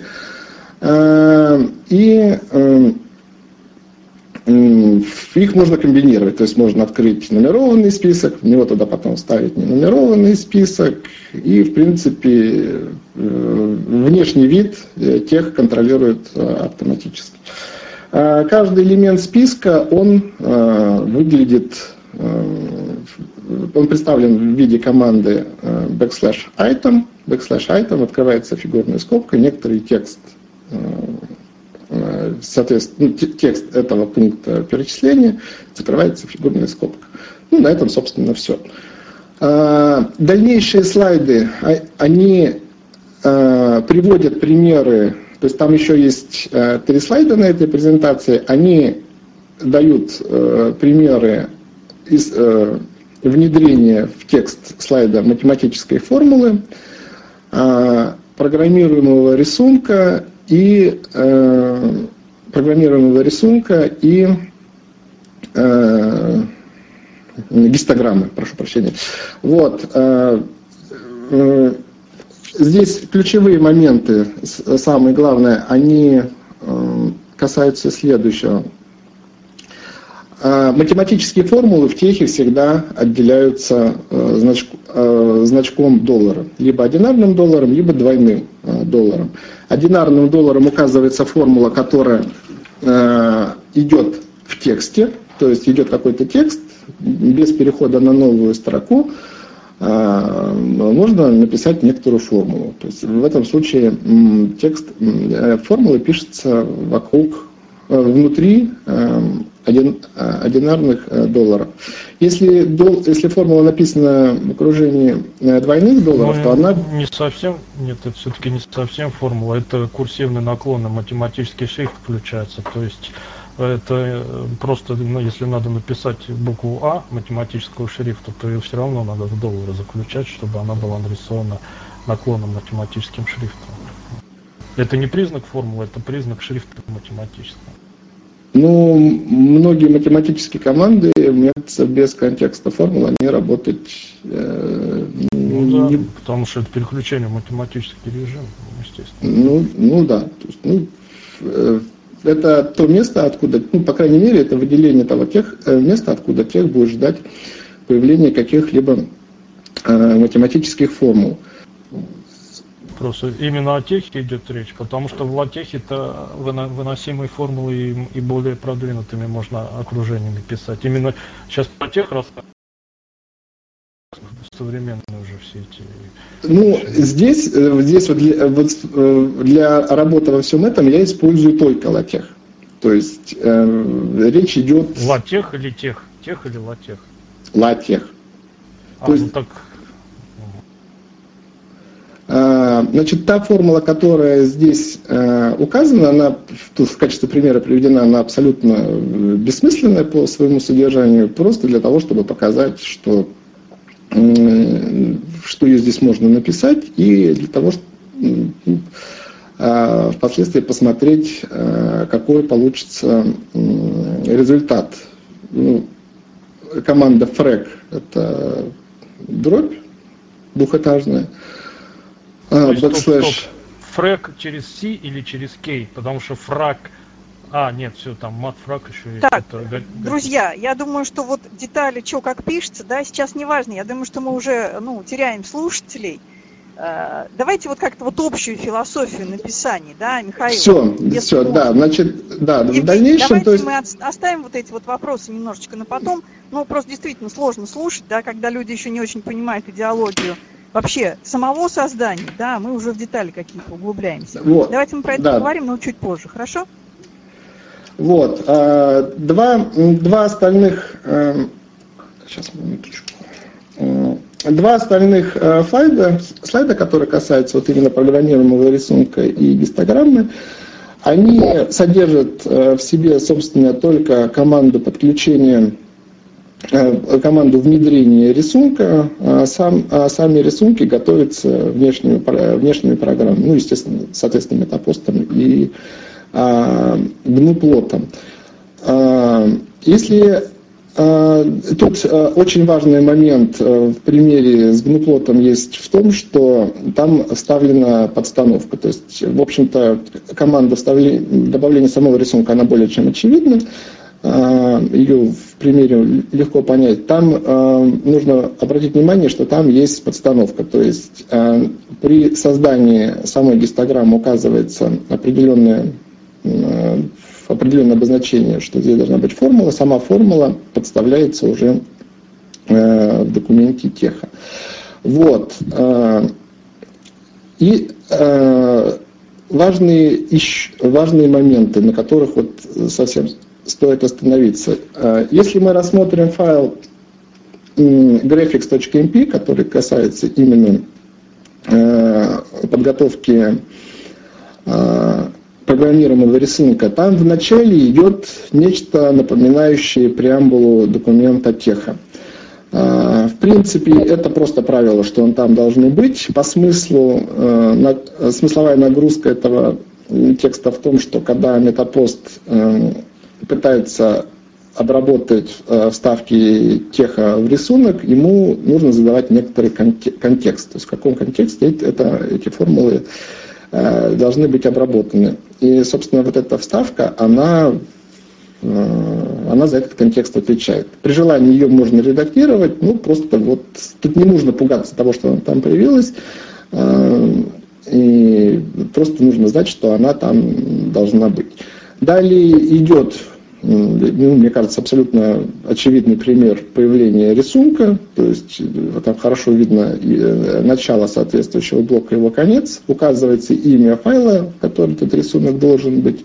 И их можно комбинировать, то есть можно открыть нумерованный список, в него тогда потом вставить ненумерованный список, и в принципе внешний вид тех контролирует автоматически. Каждый элемент списка, он представлен в виде команды \item, открывается фигурная скобка, некоторый текст, соответственно, текст этого пункта перечисления закрывается фигурная скобка. На этом, собственно, все. Дальнейшие слайды, они приводят примеры, то есть там еще есть 3 слайда на этой презентации, они дают примеры из внедрения в текст слайда математической формулы, программируемого рисунка и гистограммы, прошу прощения. Вот. здесь ключевые моменты, самое главное, они касаются следующего. Математические формулы в техе всегда отделяются значком доллара. Либо одинарным долларом, либо двойным долларом. Одинарным долларом указывается формула, которая идет в тексте, то есть идет какой-то текст, без перехода на новую строку можно написать некоторую формулу. То есть в этом случае формула пишется внутри одинарных долларов. Если формула написана в окружении двойных долларов, то она... Не совсем, нет, это все-таки не совсем формула, это курсивный наклон, математический шрифт включается, то есть это просто, если надо написать букву А математического шрифта, то ее все равно надо в доллары заключать, чтобы она была нарисована наклоном математическим шрифтом. Это не признак формулы, это признак шрифта математического. Ну, многие математические команды без контекста формул, они работать да, потому что это переключение в математический режим, естественно. Ну да. То есть, это то место, откуда, по крайней мере, это выделение того места, откуда тех будет ждать появления каких-либо математических формул. Просто именно о техе идет речь, потому что в латехе-то выносимые формулы и более продвинутыми можно окружениями писать. Именно сейчас про тех рассказывают современные уже все эти... Ну, здесь для работы во всем этом я использую только латех. То есть речь идет... Латех или тех? Тех или латех? Латех. То есть... так... Значит, та формула, которая здесь указана, она тут в качестве примера приведена, она абсолютно бессмысленная по своему содержанию, просто для того, чтобы показать, что ее здесь можно написать, и для того, чтобы впоследствии посмотреть, какой получится результат. Команда FRAC — это дробь двухэтажная. Стоп. Фрэк через C или через K, потому что фрак... нет, все, там матфрак еще есть. Так, друзья, я думаю, что вот детали, что как пишется, да, сейчас не важно. Я думаю, что мы уже, теряем слушателей. Давайте вот как-то вот общую философию написания, да, Михаил? Все, да, значит, да, Евгений, в дальнейшем... Давайте мы оставим вот эти вот вопросы немножечко на потом. Просто действительно сложно слушать, да, когда люди еще не очень понимают идеологию вообще самого создания, да, мы уже в детали какие-то углубляемся. Вот. Давайте мы про это поговорим, но чуть позже, хорошо? Вот. Два остальных... Сейчас, минуточку. Два остальных слайда, которые касаются вот именно программируемого рисунка и гистограммы, они содержат в себе, собственно, только команду подключения, команду внедрения рисунка, сами рисунки готовятся внешними программами, естественно, соответственно, метапостом и гну-плотом. Если тут очень важный момент в примере с гну-плотом есть в том, что там вставлена подстановка. То есть, в общем-то, команда добавления самого рисунка, она более чем очевидна. Ее в примере легко понять. Там нужно обратить внимание, что там есть подстановка. То есть при создании самой гистограммы указывается определенное обозначение, что здесь должна быть формула. Сама формула подставляется уже в документе теха. Вот. И важные моменты, на которых вот совсем стоит остановиться. Если мы рассмотрим файл graphics.mp, который касается именно подготовки программируемого рисунка, там вначале идет нечто напоминающее преамбулу документа теха. В принципе, это просто правило, что он там должно быть. По смыслу, смысловая нагрузка этого текста в том, что когда метапост пытается обработать вставки теха в рисунок, ему нужно задавать некоторый контекст. То есть в каком контексте эти формулы должны быть обработаны. И, собственно, вот эта вставка, она за этот контекст отвечает. При желании ее можно редактировать, просто вот тут не нужно пугаться того, что она там появилась, и просто нужно знать, что она там должна быть. Далее идет, мне кажется, абсолютно очевидный пример появления рисунка, то есть там хорошо видно начало соответствующего блока, его конец, указывается имя файла, в котором этот рисунок должен быть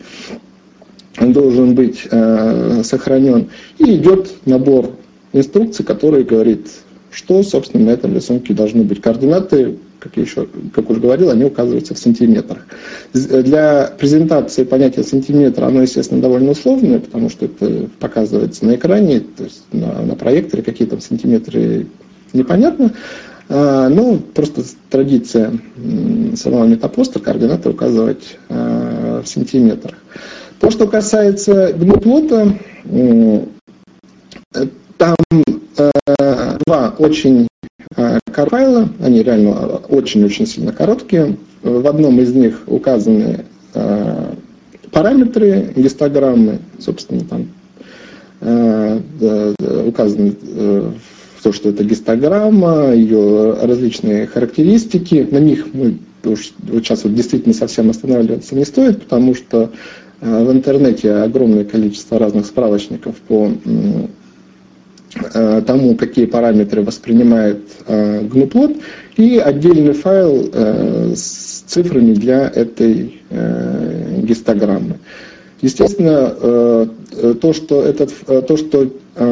сохранен, и идет набор инструкций, который говорит, что, собственно, на этом рисунке должны быть. Координаты, как уже говорил, они указываются в сантиметрах. Для презентации понятие сантиметра, оно, естественно, довольно условное, потому что это показывается на экране, то есть на проекторе какие там сантиметры непонятно. Но просто традиция самого метапоста координаты указывать в сантиметрах. То, что касается гнуплота, там два очень коротких файла, они реально очень-очень сильно короткие. В одном из них указаны параметры, гистограммы, собственно, там указано то, что это гистограмма, ее различные характеристики. На них мы сейчас действительно совсем останавливаться не стоит, потому что в интернете огромное количество разных справочников по тому, какие параметры воспринимает гнуплот, и отдельный файл с цифрами для этой гистограммы. Естественно, то, что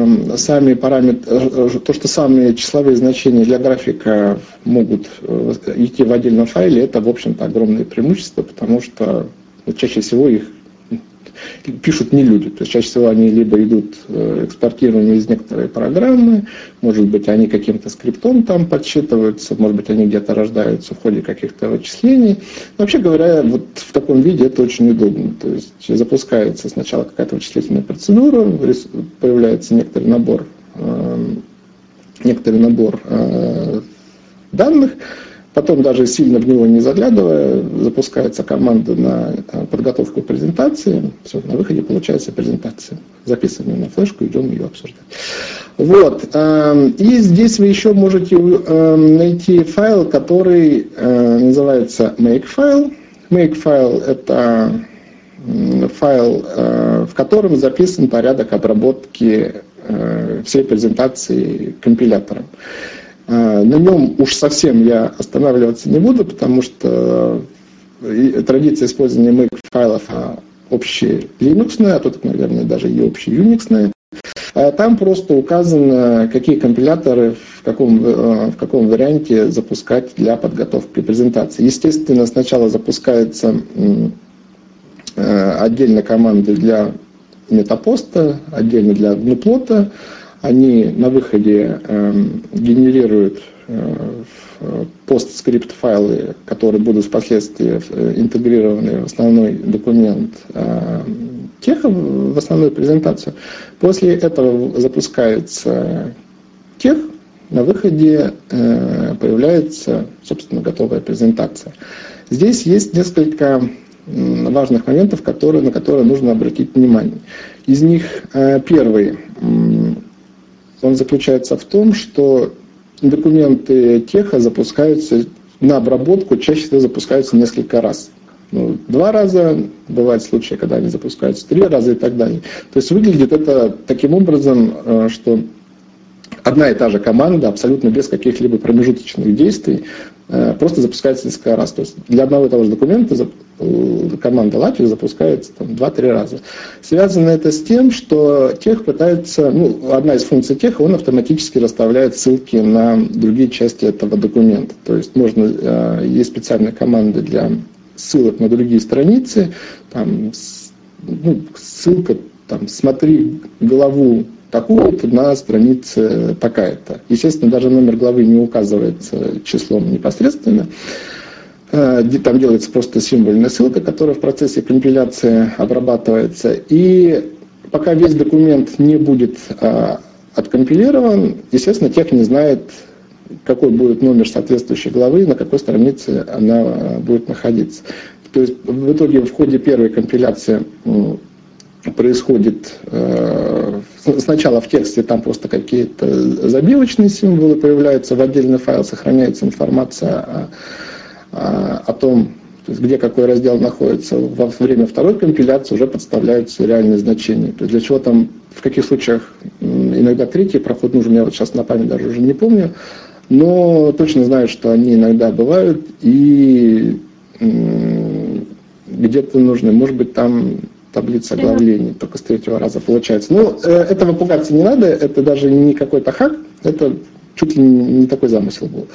самые числовые значения для графика могут идти в отдельном файле, это, в общем-то, огромное преимущество, потому что чаще всего их пишут не люди. То есть чаще всего они либо идут экспортированы из некоторой программы, может быть, они каким-то скриптом там подсчитываются, может быть, они где-то рождаются в ходе каких-то вычислений. Но, вообще говоря, вот в таком виде это очень удобно. То есть запускается сначала какая-то вычислительная процедура, появляется некоторый набор данных. Потом, даже сильно в него не заглядывая, запускается команда на подготовку презентации. Все, на выходе получается презентация. Записываем на флешку, идем ее обсуждать. Вот. И здесь вы еще можете найти файл, который называется makefile. Makefile – это файл, в котором записан порядок обработки всей презентации компилятором. На нем уж совсем я останавливаться не буду, потому что традиция использования make-файлов общая Linux-ная, а тут, наверное, даже и общая Unix-ная. Там просто указано, какие компиляторы в каком варианте запускать для подготовки презентации. Естественно, сначала запускается отдельно команды для метапоста, отдельно для гнуплота. Они на выходе генерируют постскрипт файлы, которые будут впоследствии интегрированы в основной документ теха, в основную презентацию. После этого запускается тех, на выходе появляется, собственно, готовая презентация. Здесь есть несколько важных моментов, на которые нужно обратить внимание. Из них первый. Он заключается в том, что документы теха запускаются на обработку, чаще всего запускаются несколько раз. 2 раза, бывают случаи, когда они запускаются 3 раза и так далее. То есть выглядит это таким образом, что одна и та же команда абсолютно без каких-либо промежуточных действий просто запускается несколько раз. То есть для одного и того же документа команда LaTeX запускается 2-3 раза. Связано это с тем, что тех пытается, одна из функций теха, он автоматически расставляет ссылки на другие части этого документа. То есть есть специальные команды для ссылок на другие страницы, ссылка, смотри главу такую-то на странице такая-то. Естественно, даже номер главы не указывается числом непосредственно. Там делается просто символьная ссылка, которая в процессе компиляции обрабатывается. И пока весь документ не будет откомпилирован, естественно, тех не знает, какой будет номер соответствующей главы, на какой странице она будет находиться. То есть в итоге в ходе первой компиляции происходит сначала в тексте там просто какие-то забивочные символы появляются, в отдельный файл сохраняется информация о том, то есть где какой раздел находится. Во время второй компиляции уже подставляются реальные значения. То есть для чего там, в каких случаях иногда третий проход нужен, я вот сейчас на память даже уже не помню, но точно знаю, что они иногда бывают и где-то нужны. Может быть, там таблица оглавлений только с третьего раза получается. Но этого пугаться не надо, это даже не какой-то хак, это чуть ли не такой замысел был.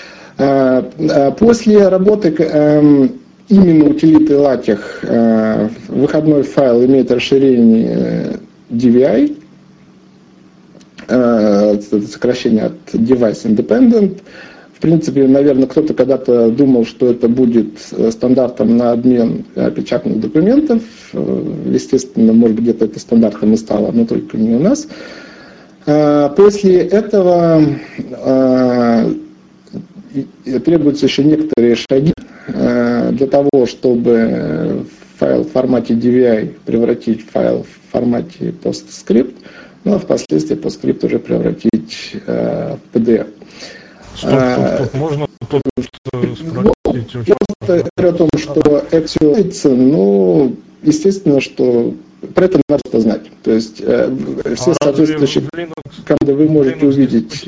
После работы именно утилиты LaTeX выходной файл имеет расширение DVI, сокращение от Device Independent. В принципе, наверное, кто-то когда-то думал, что это будет стандартом на обмен печатных документов. Естественно, может быть, где-то это стандартом и стало, но только не у нас. После этого требуются еще некоторые шаги для того, чтобы файл в формате DVI превратить в файл в формате PostScript, ну а впоследствии PostScript уже превратить в PDF. Стоп, можно тут спросить? Я просто говорю о том, что Axios, ну, естественно, что про это надо знать. То есть все соответствующие команды вы можете увидеть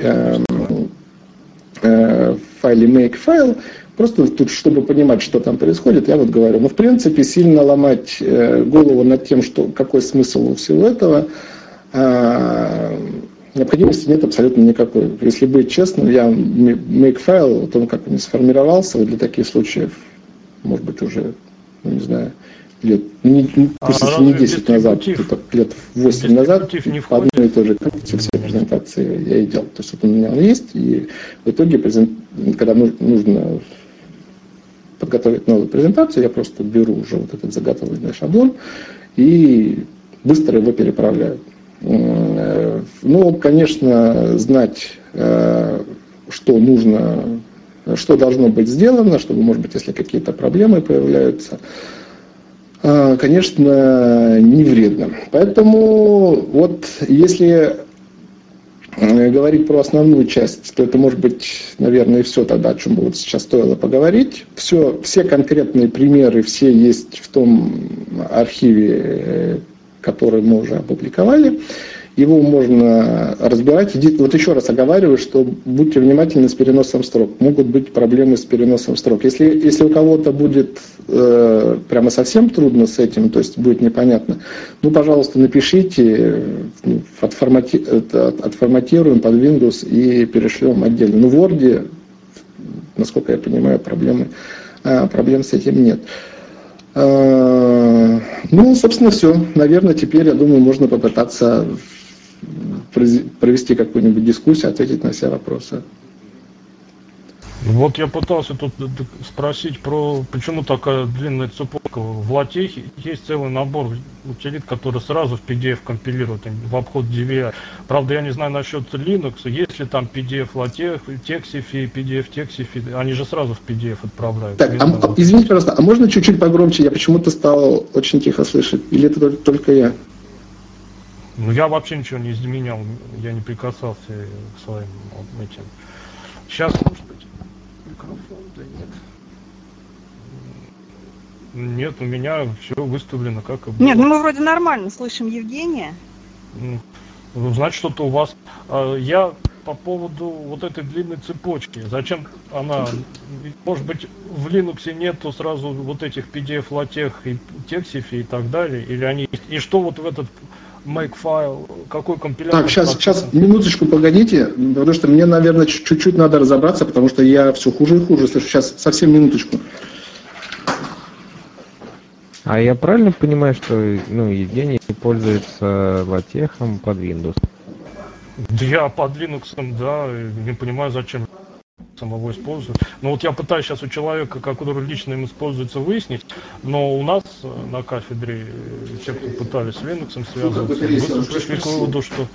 в файле makefile. Просто тут, чтобы понимать, что там происходит, я вот говорю. Но в принципе сильно ломать голову над тем, что какой смысл у всего этого, необходимости нет абсолютно никакой. Если быть честным, я makefile, о том, как он сформировался, для таких случаев, может быть, уже, не знаю, лет, пусть если не 10 назад, то лет 8 назад, по одной и той же все презентации я и делал. То есть вот у меня он есть, и в итоге, когда нужно подготовить новую презентацию, я просто беру уже вот этот заготовленный шаблон и быстро его переправляю. Ну, конечно, знать, что нужно, что должно быть сделано, чтобы, может быть, если какие-то проблемы появляются, конечно, не вредно. Поэтому вот если говорить про основную часть, то это может быть, наверное, и все тогда, о чем бы вот сейчас стоило поговорить. Все конкретные примеры, все есть в том архиве, который мы уже опубликовали. Его можно разбирать. Вот еще раз оговариваю, что будьте внимательны с переносом строк. Могут быть проблемы с переносом строк. Если у кого-то будет прямо совсем трудно с этим, то есть будет непонятно, ну, пожалуйста, напишите, отформатируем под Windows и перешлем отдельно. Ну, в Word, насколько я понимаю, проблем с этим нет. Ну, собственно, все. Наверное, теперь, я думаю, можно попытаться провести какую-нибудь дискуссию, ответить на все вопросы. Вот я пытался тут спросить про, почему такая длинная цепочка. В LaTeX есть целый набор утилит, который сразу в PDF компилирует в обход DVI. Правда, я не знаю насчет Linux, есть ли там PDF LaTeX, Texify, PDF Texify, они же сразу в PDF отправляют. Так, извините, пожалуйста, а можно чуть-чуть погромче? Я почему-то стал очень тихо слышать. Или это только я? Ну, я вообще ничего не изменял, я не прикасался к своим этим. Сейчас, может быть, микрофон, да нет. Нет, у меня все выставлено как и было. Нет, ну мы вроде нормально слышим Евгения. Ну, значит, что-то у вас... Я по поводу вот этой длинной цепочки. Зачем она... Может быть, в Linux нету сразу вот этих PDF, LaTeX и Texify и так далее? Или они... И что вот в этот makefile, какой компилятор? Так, сейчас, минуточку, погодите, потому что мне, наверное, чуть-чуть надо разобраться, потому что я все хуже и хуже слышу. Сейчас, совсем минуточку. А я правильно понимаю, что Евгений пользуется LaTeX под Windows? Да я под Linux, да, не понимаю, зачем. его используют. Но вот я пытаюсь сейчас у человека, который лично им используется, выяснить, но у нас на кафедре те, кто пытались с Linux связываться, быстро пришли к выводу, что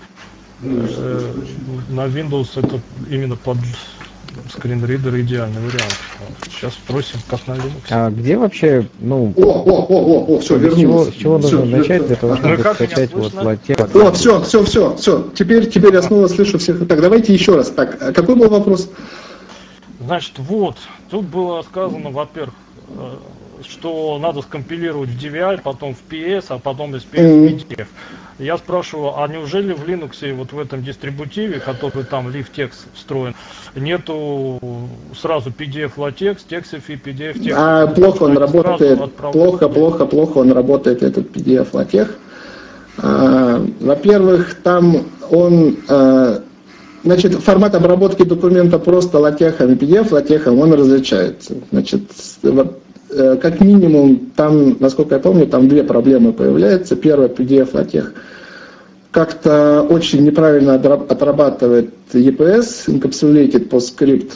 на Windows это именно под скринридер идеальный вариант. Сейчас спросим, как на Linux. А где вообще, все, вернулся. С чего нужно начать для того, чтобы скачать вот LaTeX? Все. Теперь я снова слышу всех. Так, давайте еще раз. Так, какой был вопрос? Значит, вот, тут было сказано, во-первых, что надо скомпилировать в DVI, потом в PS, а потом из PS в PDF. Я спрашиваю, а неужели в Linux, вот в этом дистрибутиве, который там LiveText встроен, нету сразу PDF LaTeX, TextF и PDF TextF? Плохо он работает, плохо он работает, этот PDF LaTeX. Во-первых, там он... Значит, формат обработки документа просто LaTeX и PDF LaTeX, он различается. Значит, как минимум, там, насколько я помню, там две проблемы появляются. Первая, PDF LaTeX как-то очень неправильно отрабатывает EPS, Encapsulated PostScript.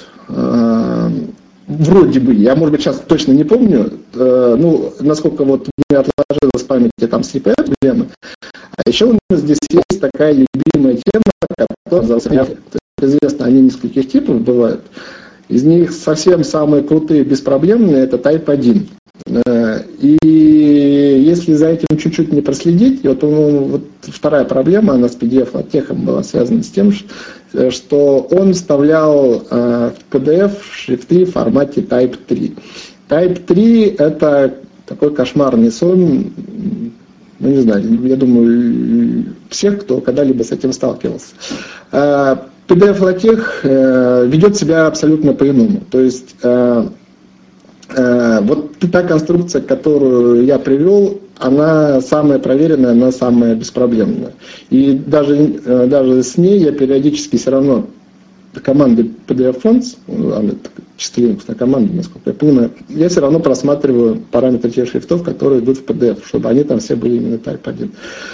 Вроде бы, я, может быть, сейчас точно не помню, насколько вот у меня отложилось в памяти там с EPS проблемы. А еще у нас здесь есть такая любимая тема, которая, известно, они нескольких типов бывают. Из них совсем самые крутые, беспроблемные, это Type 1. И если за этим чуть-чуть не проследить, вот вторая проблема, она с PDF LaTeX была связана с тем, что он вставлял в PDF шрифты в формате Type 3. Type 3 это такой кошмарный сон, не знаю, я думаю, всех, кто когда-либо с этим сталкивался. PDF LaTeX ведет себя абсолютно по-иному. То есть вот та конструкция, которую я привел, она самая проверенная, она самая беспроблемная. И даже с ней я периодически все равно команды PDF Fonts, она чисто Linux команда, насколько я понимаю, я все равно просматриваю параметры тех шрифтов, которые идут в PDF, чтобы они там все были именно Type 1.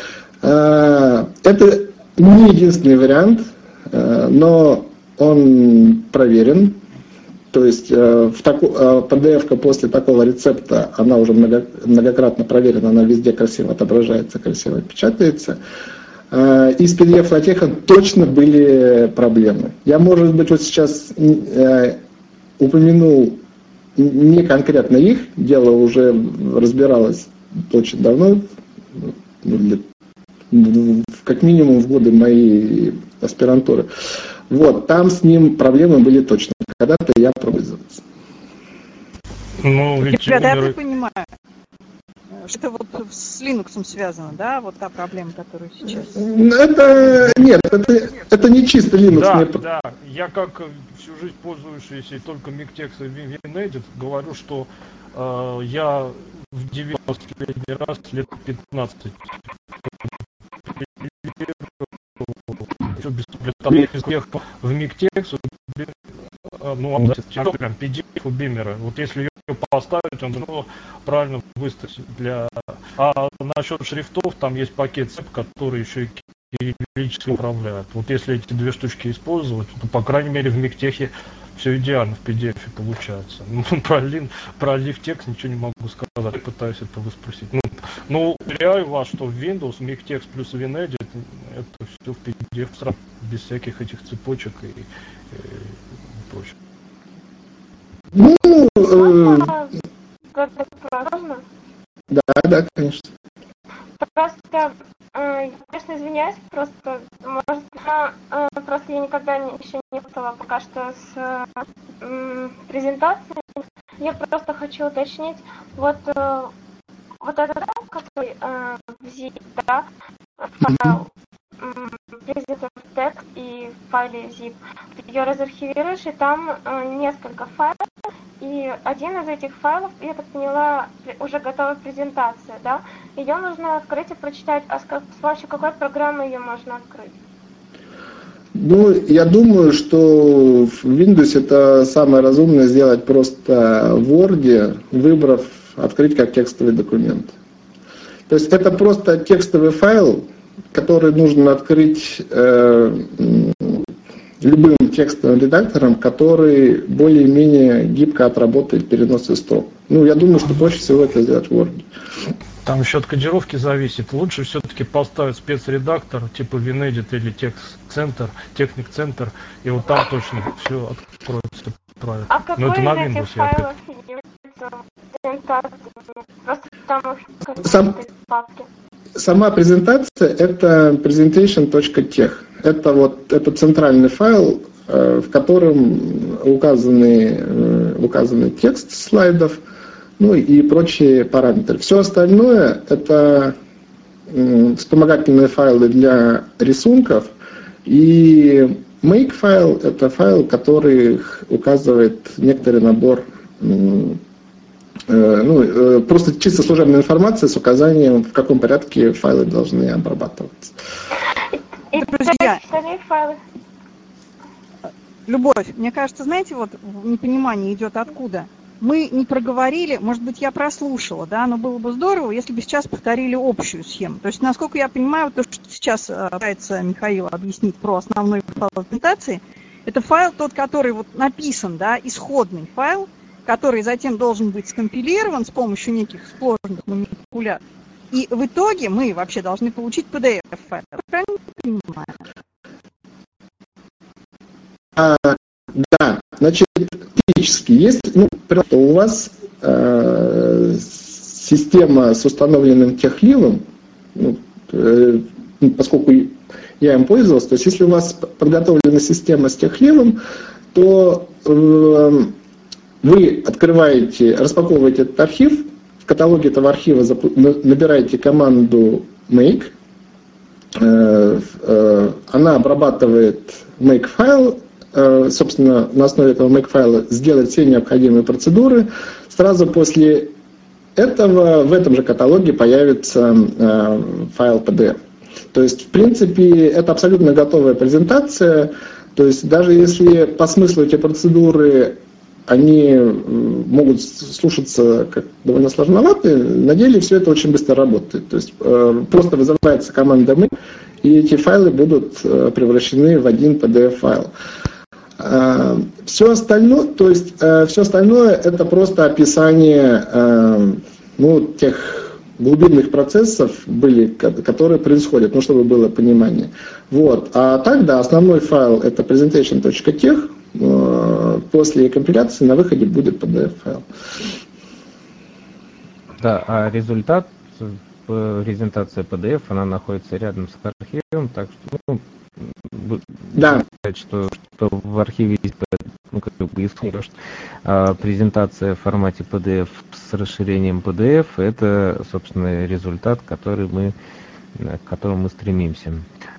Это не единственный вариант, но он проверен. То есть PDF-ка после такого рецепта, она уже многократно проверена, она везде красиво отображается, красиво печатается. И с PDF LaTeX точно были проблемы. Я, может быть, вот сейчас упомянул не конкретно их, дело уже разбиралось очень давно, как минимум в годы моей аспирантуры. Вот, там с ним проблемы были точно. Когда-то я пользовался. Ребята, я так понимаю, что это вот с Linux связано, да, вот та проблема, которую сейчас... Это не чисто Linux. Да, я как всю жизнь пользующийся только MikTeX и WinEdit говорю, что я в 90-летний раз лет 15 в MikTeX, прям PDF у Бимера. Вот если ее поставить, он правильно выставить А насчет шрифтов, там есть пакет CEP, который еще и кириллически управляет. Вот если эти две штучки использовать, то, по крайней мере, в MikTeX все идеально в PDF получается. Про LiveTeX ничего не могу сказать, пытаюсь это выспросить. Но уверяю вас, что в Windows MikTeX плюс WinEdit это все в PDF сразу, без всяких этих цепочек и прочее. Да, конечно. Просто, я, конечно, извиняюсь, просто, может, просто я никогда еще не работала пока что с презентацией. Я просто хочу уточнить, вот этот файл, который в zip, да, файл презентов текст и в файле zip, ее разархивируешь, и там несколько файлов, и один из этих файлов, я так поняла, уже готовая презентация, да? Ее нужно открыть и прочитать, а с помощью какой программы ее можно открыть? Я думаю, что в Windows это самое разумное сделать просто в Word, выбрав открыть как текстовый документ. То есть это просто текстовый файл, который нужно открыть любым текстовым редактором, который более-менее гибко отработает перенос из строк. Ну, я думаю, что проще всего это сделать в Word. Там еще от кодировки зависит. Лучше все-таки поставить спецредактор типа WinEdit или Technic Center, и вот там точно все откроется правильно. А какой Но это на из Windows этих файлов является презентацией? Просто там какие-то папки. Сама презентация — это presentation.tech. Это центральный файл, в котором указаны текст слайдов, ну и прочие параметры. Все остальное — это вспомогательные файлы для рисунков, и make файл — это файл, который указывает некоторый набор, просто чисто служебная информация с указанием, в каком порядке файлы должны обрабатываться. И Друзья, остальные файлы? Любовь, мне кажется, знаете, вот непонимание идет откуда? Мы не проговорили, может быть, я прослушала, да, но было бы здорово, если бы сейчас повторили общую схему. То есть, насколько я понимаю, то, что сейчас пытается Михаил объяснить про основной файл презентации, это файл тот, который вот написан, да, исходный файл, который затем должен быть скомпилирован с помощью неких сложных манипуляций. И в итоге мы вообще должны получить PDF-файл. Правильно понимаю? Да, значит, фактически, если у вас система с установленным техливом, поскольку я им пользовался, то есть если у вас подготовлена система с техливом, то вы распаковываете этот архив, в каталоге этого архива набираете команду make, она обрабатывает make файл, собственно, на основе этого make файла сделать все необходимые процедуры. Сразу после этого в этом же каталоге появится файл PDF. То есть, в принципе, это абсолютно готовая презентация. То есть, даже если по смыслу эти процедуры они могут слушаться как довольно сложновато, на деле все это очень быстро работает. То есть просто вызывается команда make, и эти файлы будут превращены в один PDF-файл. Все остальное, это просто описание тех глубинных процессов, которые происходят, чтобы было понимание. Вот. А так, да, основной файл это presentation.tech. После компиляции на выходе будет PDF-файл. Да, а результат презентации PDF, она находится рядом с архивом, так что, да. Что в архиве есть, презентация в формате PDF с расширением PDF, это, собственно, результат, к которому мы стремимся.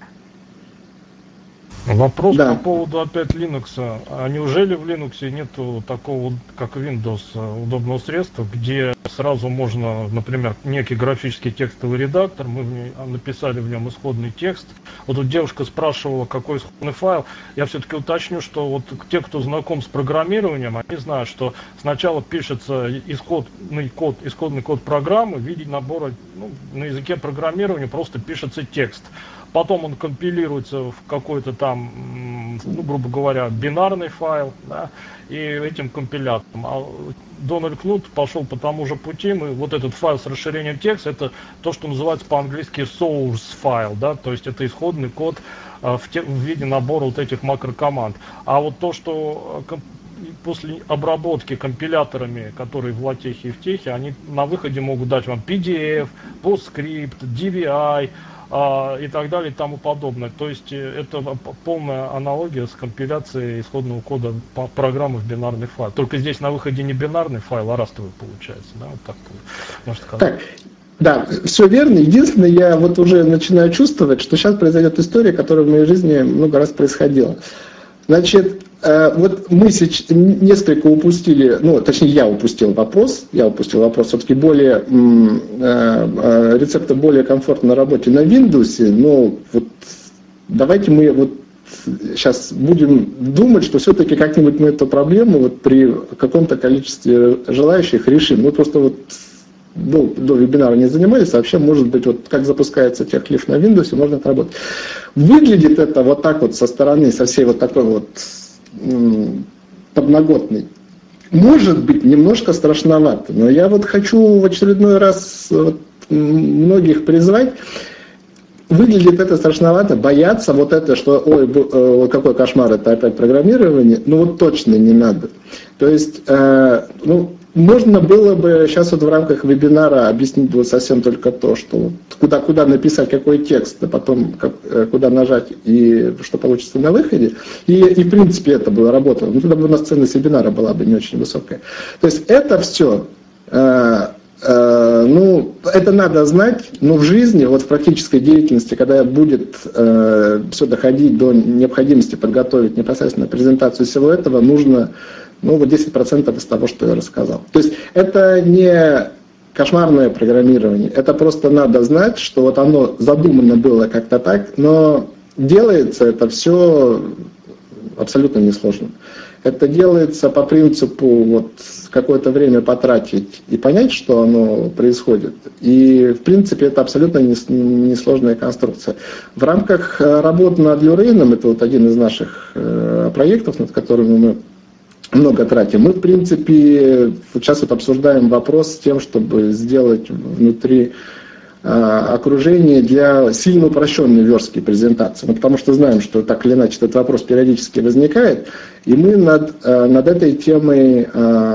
Вопрос да. по поводу опять Linux. А неужели в Linux нету такого, как Windows, удобного средства, где сразу можно, например, некий графический текстовый редактор, мы написали в нем исходный текст. Вот тут девушка спрашивала, какой исходный файл. Я все-таки уточню, что вот те, кто знаком с программированием, они знают, что сначала пишется исходный код программы в виде набора, на языке программирования просто пишется текст. Потом он компилируется в какой-то там, грубо говоря, бинарный файл, да, и этим компилятором. А Дональд Кнут пошел по тому же пути. Вот этот файл с расширением текста, это то, что называется по-английски source файл, да, то есть это исходный код в виде набора вот этих макрокоманд. А вот то, что после обработки компиляторами, которые в латехе и в техе, они на выходе могут дать вам PDF, PostScript, DVI, и так далее и тому подобное. То есть это полная аналогия с компиляцией исходного кода программы в бинарный файл. Только здесь на выходе не бинарный файл, а растровый получается. Да? Вот так можно сказать. Так, да, все верно. Единственное, я вот уже начинаю чувствовать, что сейчас произойдет история, которая в моей жизни много раз происходила. Значит, вот мы несколько упустили, точнее я упустил вопрос, все-таки рецепты более комфортно на работе на Windows, но вот давайте мы сейчас будем думать, что все-таки как-нибудь мы эту проблему при каком-то количестве желающих решим. Мы просто до вебинара не занимались, вообще, может быть, вот как запускается техлифт на Windows, можно отработать. Выглядит это вот так вот со стороны, со всей вот такой вот подноготной. Может быть, немножко страшновато, но я вот хочу в очередной раз вот многих призвать. Выглядит это страшновато, бояться вот это, что ой, какой кошмар, это опять программирование, ну вот точно не надо. То есть, можно было бы сейчас вот в рамках вебинара объяснить вот совсем только то, что куда написать какой текст, а потом куда нажать и что получится на выходе. И в принципе это было работало. Ну, тогда бы у нас ценность вебинара была бы не очень высокая. То есть это все, это надо знать, но в жизни, вот в практической деятельности, когда будет все доходить до необходимости подготовить непосредственно презентацию всего этого, нужно 10% из того, что я рассказал. То есть это не кошмарное программирование, это просто надо знать, что вот оно задумано было как-то так, но делается это все абсолютно несложно. Это делается по принципу вот какое-то время потратить и понять, что оно происходит. И в принципе это абсолютно несложная конструкция. В рамках работы над Люрейном, это вот один из наших проектов, над которыми мы много тратим. Мы, в принципе, сейчас вот обсуждаем вопрос с тем, чтобы сделать внутри окружение для сильно упрощенной верстки презентации. Потому что знаем, что так или иначе этот вопрос периодически возникает, и мы над этой темой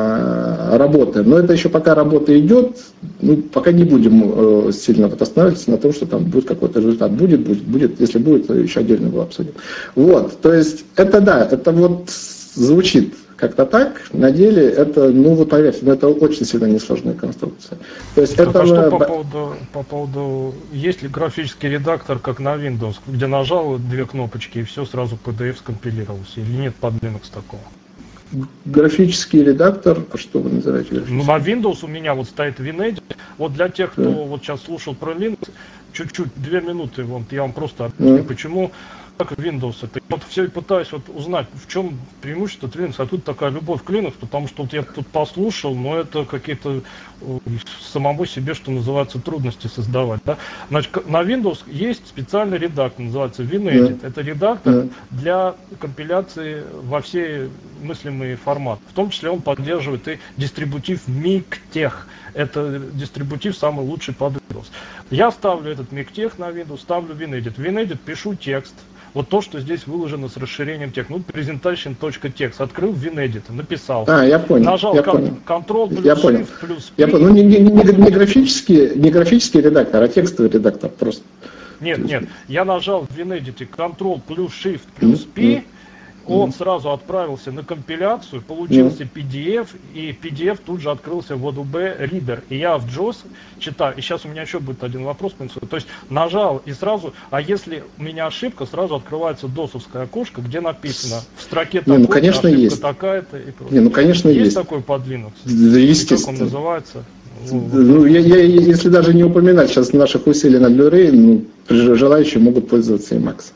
работаем. Но это еще пока работа идет, пока не будем сильно останавливаться на том, что там будет какой-то результат. Будет, если будет, то еще отдельно его обсудим. Вот, то есть это вот звучит как-то так, на деле это, поверьте, это очень сильно несложная конструкция. То есть это что по поводу, есть ли графический редактор, как на Windows, где нажал две кнопочки и все сразу PDF скомпилировался, или нет под Linux такого? Графический редактор, а что вы называете графический? На Windows у меня вот стоит WinEdit. Вот для тех, кто вот сейчас слушал про Linux, чуть-чуть, 2 минуты, я вам просто объясню, почему как Windows это. Вот все пытаюсь узнать, в чем преимущество Linux, а тут такая любовь к Linux, потому что вот я тут послушал, но это какие-то самому себе, что называется, трудности создавать. Да? Значит, на Windows есть специальный редактор, называется WinEdit. Это редактор для компиляции во все мыслимые форматы. В том числе он поддерживает и дистрибутив MIGTeX. Это дистрибутив самый лучший под Windows. Я ставлю этот MIGTeX на Windows, ставлю WinEdit. WinEdit пишу текст. Вот то, что здесь выложено с расширением текста. Presentation.txt. Открыл WinEdit, написал. Я понял. Нажал Ctrl плюс Shift плюс P. Я понял. Не графический редактор, а текстовый редактор просто. Нет. Я нажал в WinEdit Ctrl плюс Shift плюс P. Он сразу отправился на компиляцию, получился PDF, и PDF тут же открылся в ODB Reader. И я в JAWS читаю, и сейчас у меня еще будет один вопрос. То есть нажал и сразу, а если у меня ошибка, сразу открывается досовское окошко, где написано в строке такой-то, конечно, ошибка есть. Такая-то и прочее. Конечно, есть. Есть такой под Linux? Да, естественно. Как он называется? Я, если даже не упоминать сейчас наших усилий на Blu-ray, желающие могут пользоваться и Max.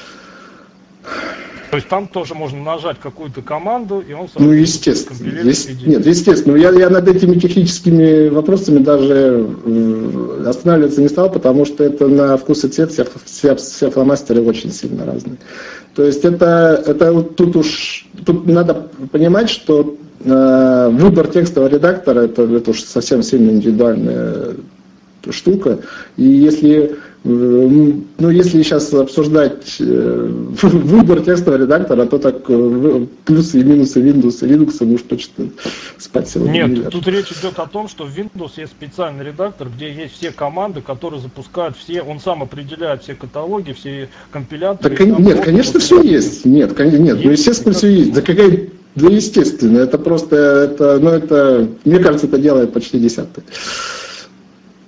То есть там тоже можно нажать какую-то команду, и он сразу естественно. Нет, естественно. Я над этими техническими вопросами даже останавливаться не стал, потому что это на вкус и цвет все фломастеры очень сильно разные. То есть это тут надо понимать, что выбор текстового редактора это уж совсем сильно индивидуальная штука. И если сейчас обсуждать выбор текстового редактора, то так плюсы и минусы Windows и Linux мы уж точно спать сегодня не. Нет, тут речь идет о том, что в Windows есть специальный редактор, где есть все команды, которые запускают все, он сам определяет все каталоги, все компиляторы. Нет, конечно, все есть. Нет, естественно, все есть. Да, естественно, это просто, мне кажется, это делает почти десятый.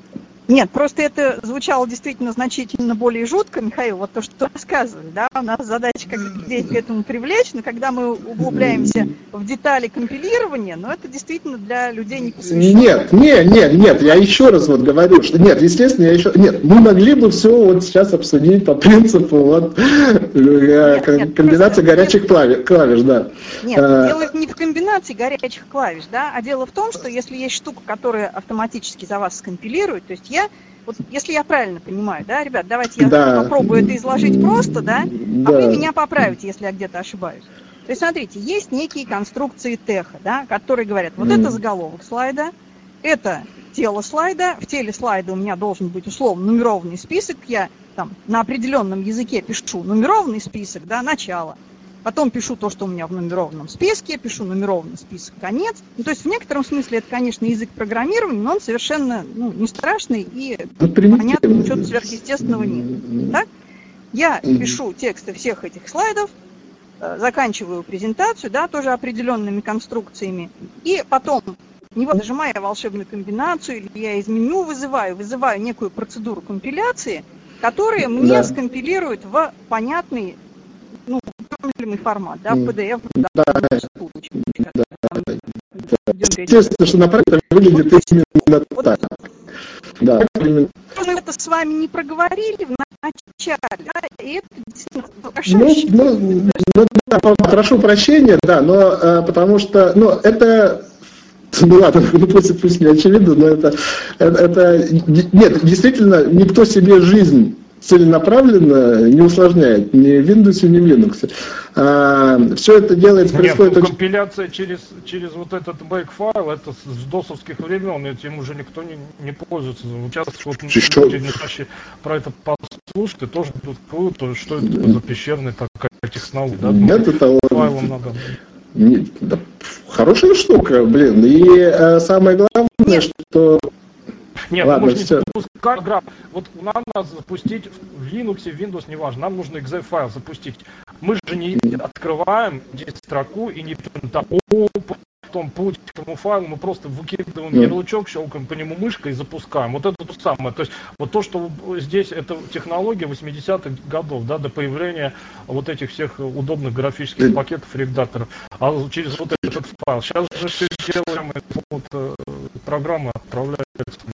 Нет, просто это звучало действительно значительно более жутко, Михаил, вот то, что рассказывали, да, у нас задача как людей к этому привлечь, но когда мы углубляемся в детали компилирования, но это действительно для людей не посвященных. Нет, я еще раз вот говорю, что нет, естественно, мы могли бы все вот сейчас обсудить по принципу вот комбинации горячих клавиш, да. Нет, дело не в комбинации горячих клавиш, да, а дело в том, что если есть штука, которая автоматически за вас скомпилирует, то есть вот если я правильно понимаю, да, ребят, давайте я попробую это изложить просто, да, а вы меня поправите, если я где-то ошибаюсь. То есть, смотрите, есть некие конструкции теха, да, которые говорят, вот это заголовок слайда, это тело слайда, в теле слайда у меня должен быть условно нумерованный список, я там на определенном языке пишу нумерованный список, да, начало. Потом пишу то, что у меня в нумерованном списке, пишу нумерованный список, конец. Ну, то есть в некотором смысле это, конечно, язык программирования, но он совершенно не страшный и понятно, ничего сверхъестественного нет. Так? Я пишу тексты всех этих слайдов, заканчиваю презентацию, да, тоже определенными конструкциями, и потом, нажимая волшебную комбинацию, или я из меню вызываю некую процедуру компиляции, которая мне скомпилирует в понятный, формат, да, в PDF. Естественно, что на практике выглядит именно так. Да. Мы это с вами не проговорили в начале, да, и это действительно прошу прощения, да, но потому что, это... Ну ладно, пусть не очевидно, но это... Нет, действительно, никто себе жизнь целенаправленно не усложняет ни в Windows, ни в Linux. Все это делается, происходит... Нет, компиляция через вот этот бэк-файл, это с досовских времен, этим уже никто не пользуется. Сейчас вот люди про это послушают, и тоже будут, что это за пещерная такая технология, да? Нет, это... Файлом надо... Да, хорошая штука, блин. И самое главное, что... Нет, ладно, можно не запускать граф. Вот нам надо запустить в Linux, в Windows, неважно, нам нужно exe-файл запустить. Мы же не открываем здесь строку и не там, потом путь к этому файлу, мы просто выкидываем ярлычок, щелкаем по нему мышкой и запускаем. Вот это то самое. То есть вот то, что здесь, это технология 80-х годов, да, до появления вот этих всех удобных графических пакетов, редакторов. А через вот этот файл. Сейчас же все делаем, вот программа отправляется.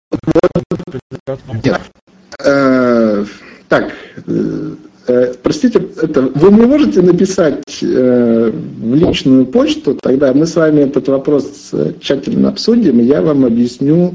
Так, простите, вы мне можете написать в личную почту, тогда мы с вами этот вопрос тщательно обсудим, и я вам объясню,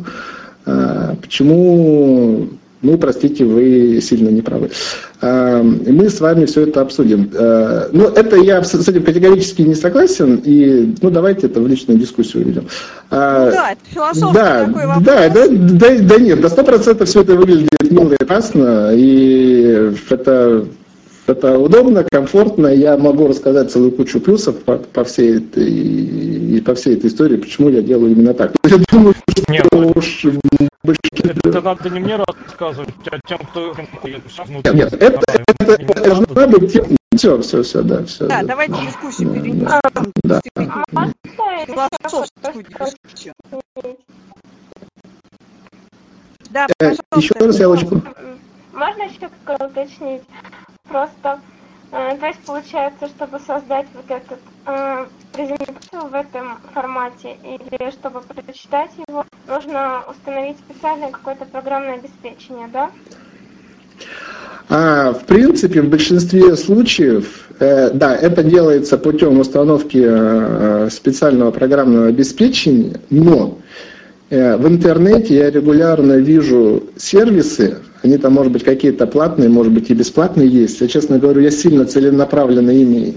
почему, простите, вы сильно не правы. Мы с вами все это обсудим. Но это я с этим категорически не согласен, и давайте это в личную дискуссию уведем. Это философский такой вопрос. Да нет, до 100% все это выглядит мило и прекрасно, и это удобно, комфортно. Я могу рассказать целую кучу плюсов по всей этой истории, почему я делаю именно так. Я думаю, что это надо не мне рассказывать, а тем, кто... Нет, это должна быть тема. Все, да. Да, давайте дискуссию перейдем. Да. Философскую дискуссию. Да, пожалуйста. Еще раз я очень... Можно еще уточнить? Просто, то есть получается, чтобы создать вот эту презентацию в этом формате или чтобы прочитать его, нужно установить специальное какое-то программное обеспечение, да? В принципе, в большинстве случаев, да, это делается путем установки специального программного обеспечения, но в интернете я регулярно вижу сервисы, они там, может быть, какие-то платные, может быть, и бесплатные есть. Я, честно говорю, я сильно целенаправленно ими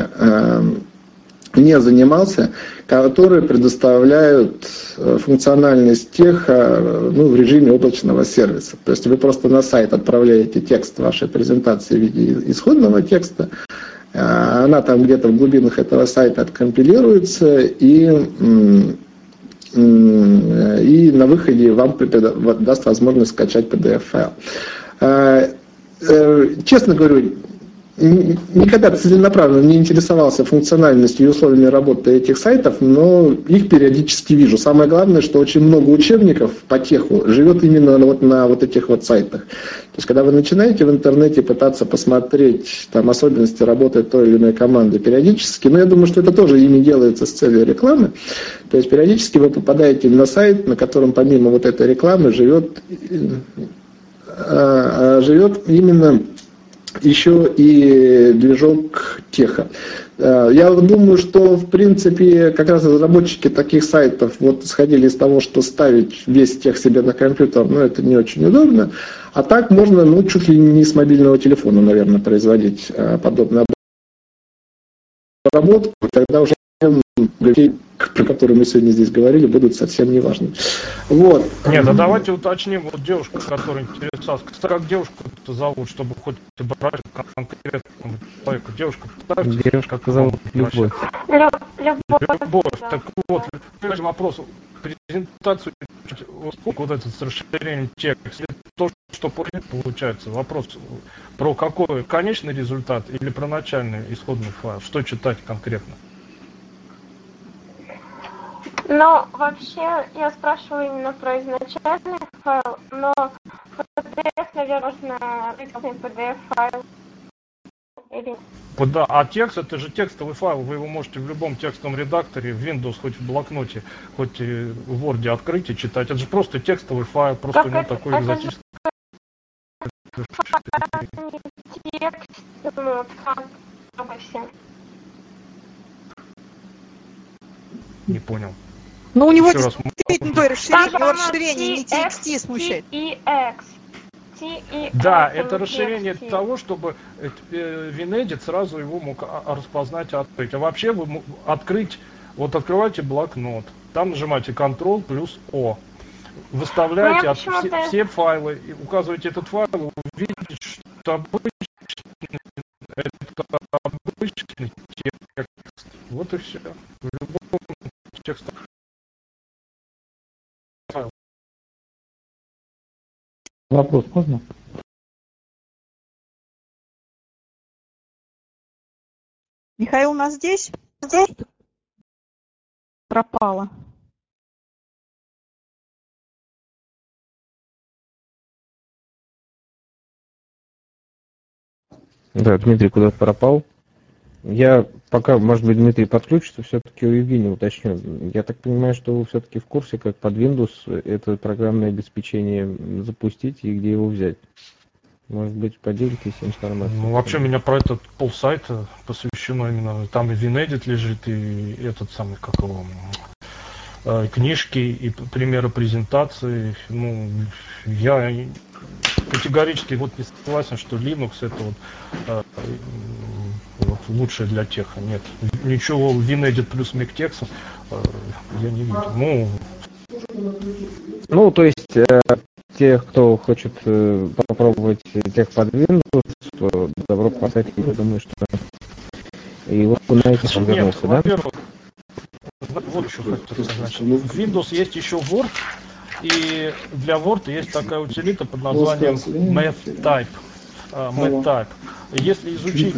не занимался, которые предоставляют функциональность теха в режиме облачного сервиса. То есть вы просто на сайт отправляете текст вашей презентации в виде исходного текста, она там где-то в глубинах этого сайта откомпилируется, и на выходе вам даст возможность скачать PDF-файл. Честно говорю, никогда целенаправленно не интересовался функциональностью и условиями работы этих сайтов, но их периодически вижу. Самое главное, что очень много учебников по теху живет именно вот на вот этих вот сайтах. То есть, когда вы начинаете в интернете пытаться посмотреть там особенности работы той или иной команды периодически, но я думаю, что это тоже ими делается с целью рекламы, то есть периодически вы попадаете на сайт, на котором помимо вот этой рекламы живет именно еще и движок теха. Я думаю, что в принципе как раз разработчики таких сайтов вот исходили из того, что ставить весь тех себе на компьютер, это не очень удобно. А так можно, чуть ли не с мобильного телефона, наверное, производить подобную обработку. Тогда уже людей, про которые мы сегодня здесь говорили, будут совсем не важны. Вот. Нет, давайте уточним, вот девушка, которая интересовалась, как девушку-то зовут, чтобы хоть брать конкретного человека. Девушка зовут Любовь. Любовь. Так вот, вопрос. Презентацию вот этот с расширением текста, то, что получается, вопрос про какой конечный результат или про начальный исходный файл, что читать конкретно? Вообще, я спрашиваю именно про изначальный файл, но PDF, наверное, можно разный PDF-файл. Да, а текст, это же текстовый файл, вы его можете в любом текстовом редакторе, в Windows, хоть в блокноте, хоть в Word открыть и читать. Это же просто текстовый файл, просто у него такой экзотический. Не понял. У него расширение, не TXT смущает. Да, это расширение того, чтобы Винедит сразу его мог распознать и открыть. А вообще вы открыть, вот открываете блокнот, там нажимаете Ctrl плюс O, выставляете все файлы, и указываете этот файл, увидите, что обычный текст. Вот и все. В любом тексте. Вопрос можно? Михаил у нас здесь? Здесь? Пропала. Да, Дмитрий куда-то пропал. Я пока, может быть, Дмитрий подключится, все-таки у Евгения уточню. Я так понимаю, что вы все-таки в курсе, как под Windows это программное обеспечение запустить и где его взять. Может быть, поделитесь информацией? Вообще, у меня про этот полсайта посвящено именно. Там и Винедит лежит, и этот самый, как его, книжки, и примеры презентации. Я категорически не согласен, что Linux это вот лучшее для теха. Нет, ничего Винедит плюс Мектекса я не вижу. То есть тех, кто хочет попробовать тех под Windows, то добро поставить, я думаю, что и вот на это он вернулся, да? Во-первых, вот еще хочу сказать. В Windows есть еще Word, и для Word есть такая утилита под названием MathType. MathType. Если изучить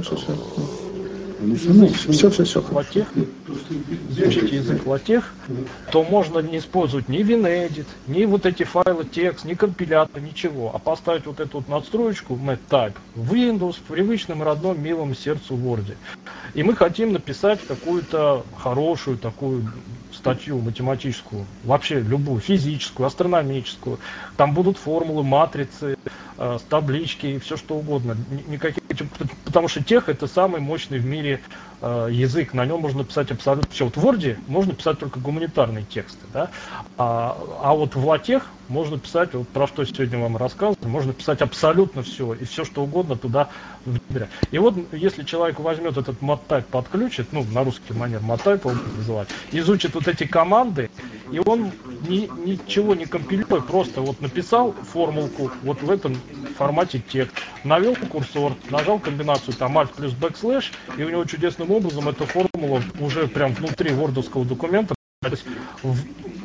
язык LaTeX, то можно не использовать ни Винедит, ни вот эти файлы текст, ни компилятор, ничего, а поставить вот эту вот надстроечку MathType в Windows, в привычном, родном, милом сердцу Word. И мы хотим написать какую-то хорошую такую статью математическую, вообще любую, физическую, астрономическую. Там будут формулы, матрицы, таблички, все что угодно. Потому что тех это самый мощный в мире язык, на нем можно писать абсолютно все. Вот в Word можно писать только гуманитарные тексты, да? А вот в LaTeX можно писать, вот про что сегодня вам рассказываю, можно писать абсолютно все, и все что угодно туда внедрять. И вот если человек возьмет этот MathType, подключит, на русский манер MathType он называет, изучит вот эти команды, и он ничего не компилирует, просто вот написал формулку вот в этом формате текст, навел курсор, нажал комбинацию там Alt плюс бэкслэш, и у него чудесным образом эта формула уже прям внутри вордовского документа, то есть в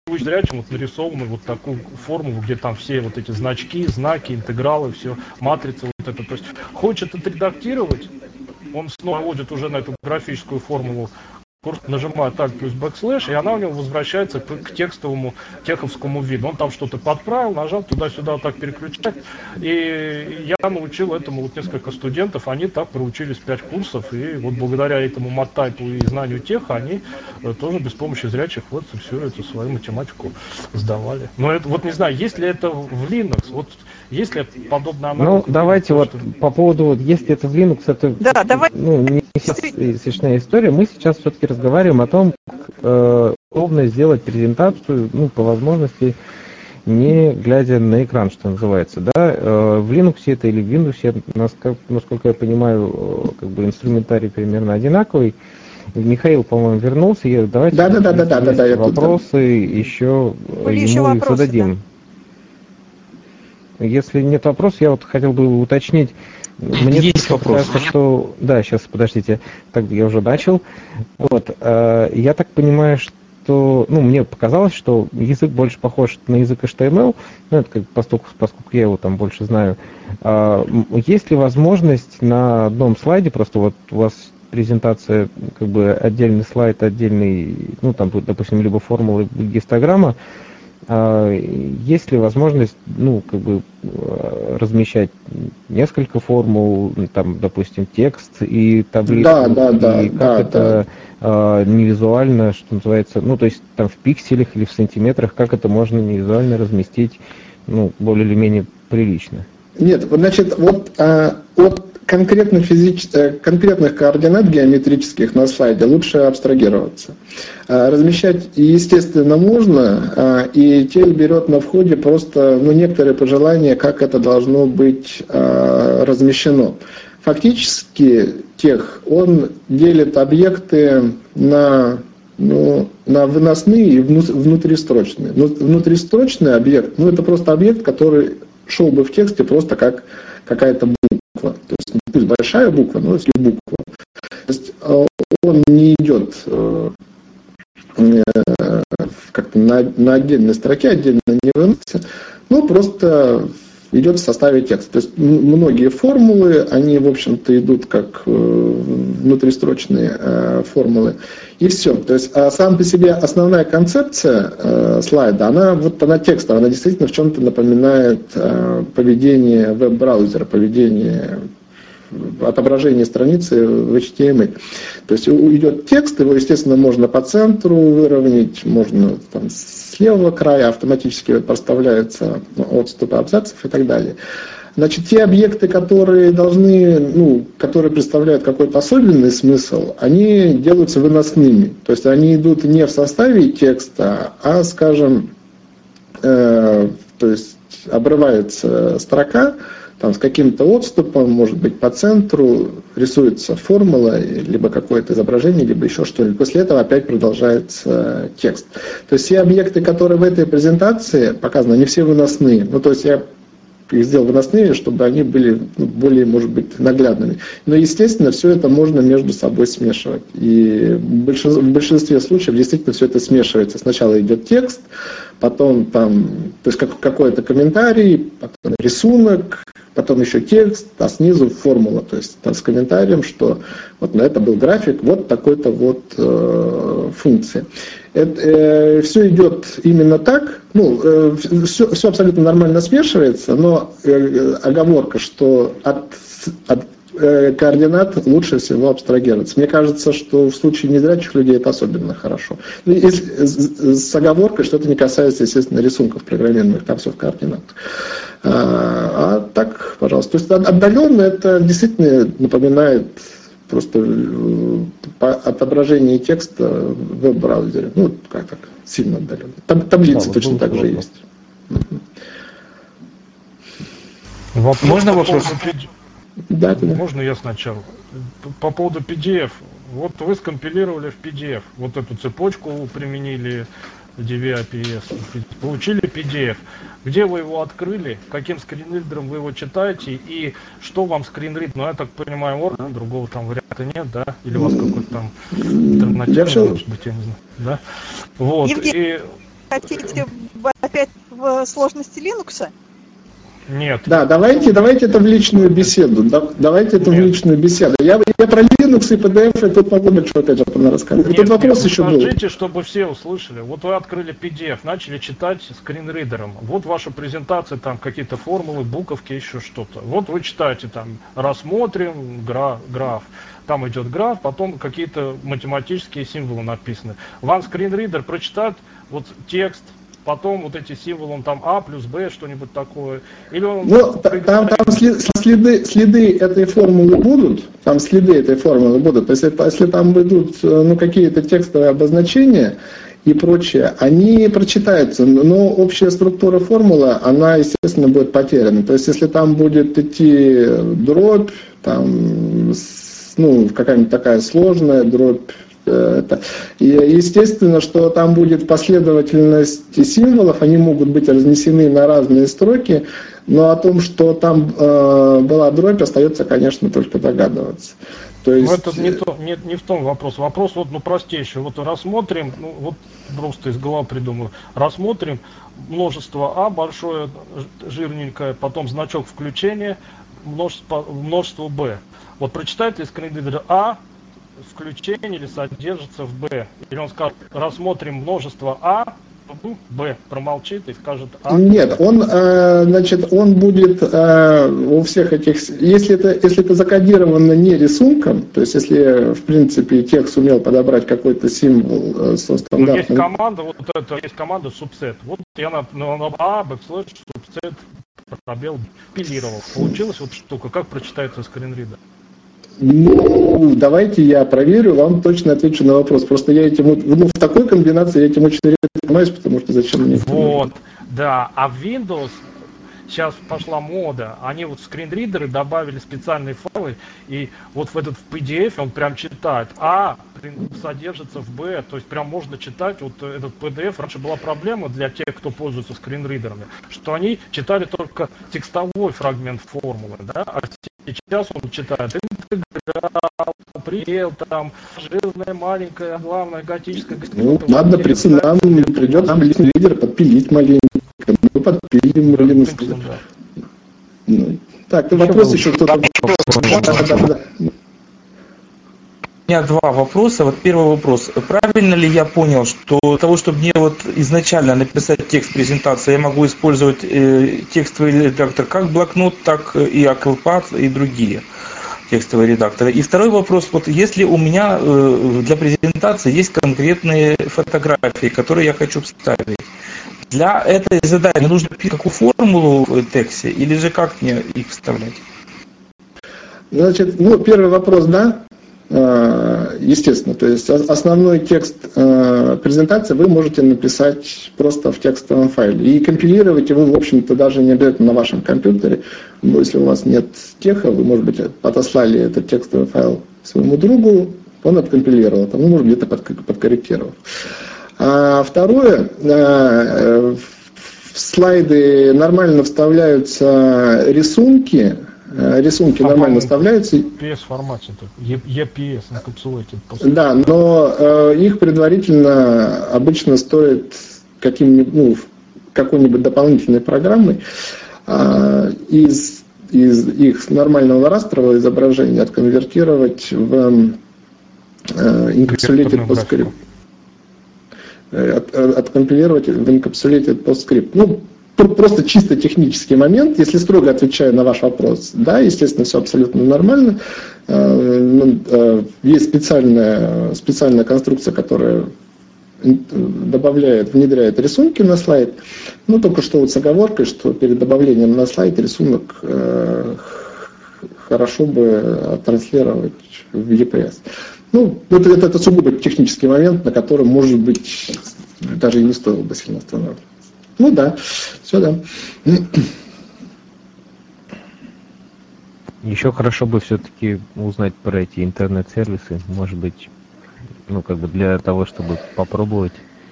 зрячим вот нарисованы вот такую формулу, где там все вот эти значки, знаки, интегралы, все, матрицы вот это. То есть хочет отредактировать, он снова вводит уже на эту графическую формулу, нажимает Alt плюс бэкслэш, и она у него возвращается к текстовому, теховскому виду. Он там что-то подправил, нажал, туда-сюда вот так переключать. И я научил этому вот несколько студентов, они так проучились 5 курсов, и вот благодаря этому маттайпу и знанию теха, они тоже без помощи зрячих вот всю эту свою математику сдавали. Но это, вот не знаю, есть ли это в Linux, вот есть ли подобная аналог? Ну, давайте вот по поводу, вот, если это в Linux, это не смешная история. Мы сейчас все-таки разговариваем о том, как удобно сделать презентацию, по возможности, не глядя на экран, что называется. Да? В Linux это или в Windows, насколько я понимаю, как бы инструментарий примерно одинаковый. Михаил, по-моему, вернулся. Давайте вопросы еще ему зададим. Да. Если нет вопросов, я вот хотел бы уточнить. Мне есть вопрос. Кажется, что... Да, сейчас, подождите. Так, я уже начал. Вот. Я так понимаю, что... мне показалось, что язык больше похож на язык HTML. Это поскольку я его там больше знаю. Есть ли возможность на одном слайде, просто вот у вас презентация, как бы отдельный слайд, отдельный, там, допустим, либо формула, либо гистограмма, есть ли возможность, размещать несколько формул, там, допустим, текст и таблицу, это не визуально, что называется, то есть там в пикселях или в сантиметрах, как это можно не визуально разместить, более или менее прилично? Нет, значит, от конкретных координат геометрических на слайде лучше абстрагироваться. Размещать, естественно, можно, и тель берет на входе просто некоторые пожелания, как это должно быть размещено. Фактически тех, он делит объекты на выносные и внутристрочные. Внутристрочный объект, это просто объект, который шел бы в тексте просто как какая-то буква. То есть пусть большая буква, но если буква. То есть он не идет как-то на отдельной строке, отдельно не выносится, просто идет в составе текста. То есть многие формулы, они, в общем-то, идут как внутристрочные формулы. И все. То есть сам по себе основная концепция слайда, она текстовая, она действительно в чем-то напоминает поведение веб-браузера, поведение отображение страницы в HTML. То есть идет текст, его, естественно, можно по центру выровнять, можно там с левого края автоматически проставляются отступы абзацев и так далее. Значит, те объекты, которые которые представляют какой-то особенный смысл, они делаются выносными. То есть они идут не в составе текста, а, скажем, то есть обрывается строка, там с каким-то отступом, может быть, по центру рисуется формула, либо какое-то изображение, либо еще что-нибудь. После этого опять продолжается текст. То есть все объекты, которые в этой презентации показаны, они все выносные. То есть я их сделал выносными, чтобы они были более, может быть, наглядными. Но, естественно, все это можно между собой смешивать. И в большинстве случаев действительно все это смешивается. Сначала идет текст, потом там, то есть какой-то комментарий, потом рисунок, потом еще текст, а снизу формула, то есть там с комментарием, что вот на это был график вот такой-то вот функции. Все идет именно так, все абсолютно нормально смешивается, но оговорка, что от координат лучше всего абстрагироваться. Мне кажется, что в случае незрячих людей это особенно хорошо. С оговоркой, что это не касается, естественно, рисунков программируемых, там все в координатах. А так, пожалуйста. То есть отдаленно это действительно напоминает просто отображение текста в веб-браузере. Как так, сильно отдаленно. Таблицы точно так же есть. Можно вопрос? Да. Можно я сначала? По поводу PDF. Вот вы скомпилировали в PDF. Вот эту цепочку применили в DVI-PS. Получили PDF. Где вы его открыли? Каким скринридером вы его читаете? И что вам скринрид? Я так понимаю, Word, другого там варианта нет, да? Или у вас какой-то там альтернативный, может быть, я не знаю. Да? Вот. хотите опять в сложности Linux? Нет. Да, давайте это в личную беседу. Давайте это в личную беседу. Я про Linux и PDF я тут могу больше опять же рассказывать. Тут вопрос еще был. Скажите, чтобы все услышали. Вот вы открыли PDF, начали читать скринридером. Вот ваша презентация, там какие-то формулы, буковки, еще что-то. Вот вы читаете там, рассмотрим граф. Там идет граф, потом какие-то математические символы написаны. Вам скринридер прочитает вот текст, потом вот эти символы, он там А плюс Б, что-нибудь такое. Или он... Ну, там следы этой формулы будут. Там следы этой формулы будут. То есть, если там будут какие-то текстовые обозначения и прочее, они прочитаются. Но общая структура формулы, она, естественно, будет потеряна. То есть, если там будет идти дробь, там, какая-нибудь такая сложная дробь, и естественно, что там будет последовательность символов, они могут быть разнесены на разные строки, но о том, что там была дробь, остается, конечно, только догадываться. То есть... это не в том вопрос. Вопрос простейший. Вот рассмотрим, просто из головы придумаю. Рассмотрим множество А большое, жирненькое, потом значок включения, множество Б. Вот прочитает ли скринридер А включение или содержится в Б. Или он скажет, рассмотрим множество А, Б промолчит и скажет А. Нет, он будет у всех этих, если это закодировано не рисунком, то есть если в принципе текст сумел подобрать какой-то символ со стандартным. Есть команда, есть команда subset. Вот я на А, бэкслэш, subset, пробел, пилировал. Получилась вот штука, как прочитается скринридер? Давайте я проверю, вам точно отвечу на вопрос. Просто я этим, в такой комбинации я этим очень редко занимаюсь, потому что зачем мне... Вот, да. А в Windows сейчас пошла мода. Они в скринридеры добавили специальные файлы, и вот в этот PDF он прям читает. А содержится в Б, то есть прям можно читать вот этот PDF. Раньше была проблема для тех, кто пользуется скринридерами, что они читали только текстовой фрагмент формулы, да, а сейчас он читает интеграл, предел, там, жирная, маленькая, главная, готическая. Ладно, придет нам лидер подпилить маленько. Мы подпилим. Так, вопрос еще кто-то. У меня два вопроса. Вот первый вопрос. Правильно ли я понял, что для того, чтобы мне изначально написать текст презентации, я могу использовать текстовый редактор как блокнот, так и Aclpad и другие текстовые редакторы. И второй вопрос. Если у меня для презентации есть конкретные фотографии, которые я хочу вставить, для этой задачи мне нужно писать какую формулу в тексте, или же как мне их вставлять? Значит, первый вопрос, да. Естественно, то есть основной текст презентации вы можете написать просто в текстовом файле. И компилировать его, в общем-то, даже не обязательно на вашем компьютере. Если у вас нет теха, вы, может быть, отослали этот текстовый файл своему другу, он откомпилировал, там, может, где-то подкорректировал. А второе, в слайды нормально вставляются рисунки. Рисунки нормально вставляются. EPS формате, EPS, encapsulated. Да, но их предварительно обычно стоит какой-нибудь дополнительной программой из их нормального растрового изображения отконвертировать в encapsulated PostScript. Откомпилировать в encapsulated PostScript. Просто чисто технический момент, если строго отвечаю на ваш вопрос, да, естественно, все абсолютно нормально. Есть специальная конструкция, которая внедряет рисунки на слайд, только что с оговоркой, что перед добавлением на слайд рисунок хорошо бы транслировать в EPS. Это сугубо технический момент, на котором, может быть, даже и не стоило бы сильно останавливаться. Да, все, да. Еще хорошо бы все-таки узнать про эти интернет-сервисы, может быть, для того, чтобы попробовать.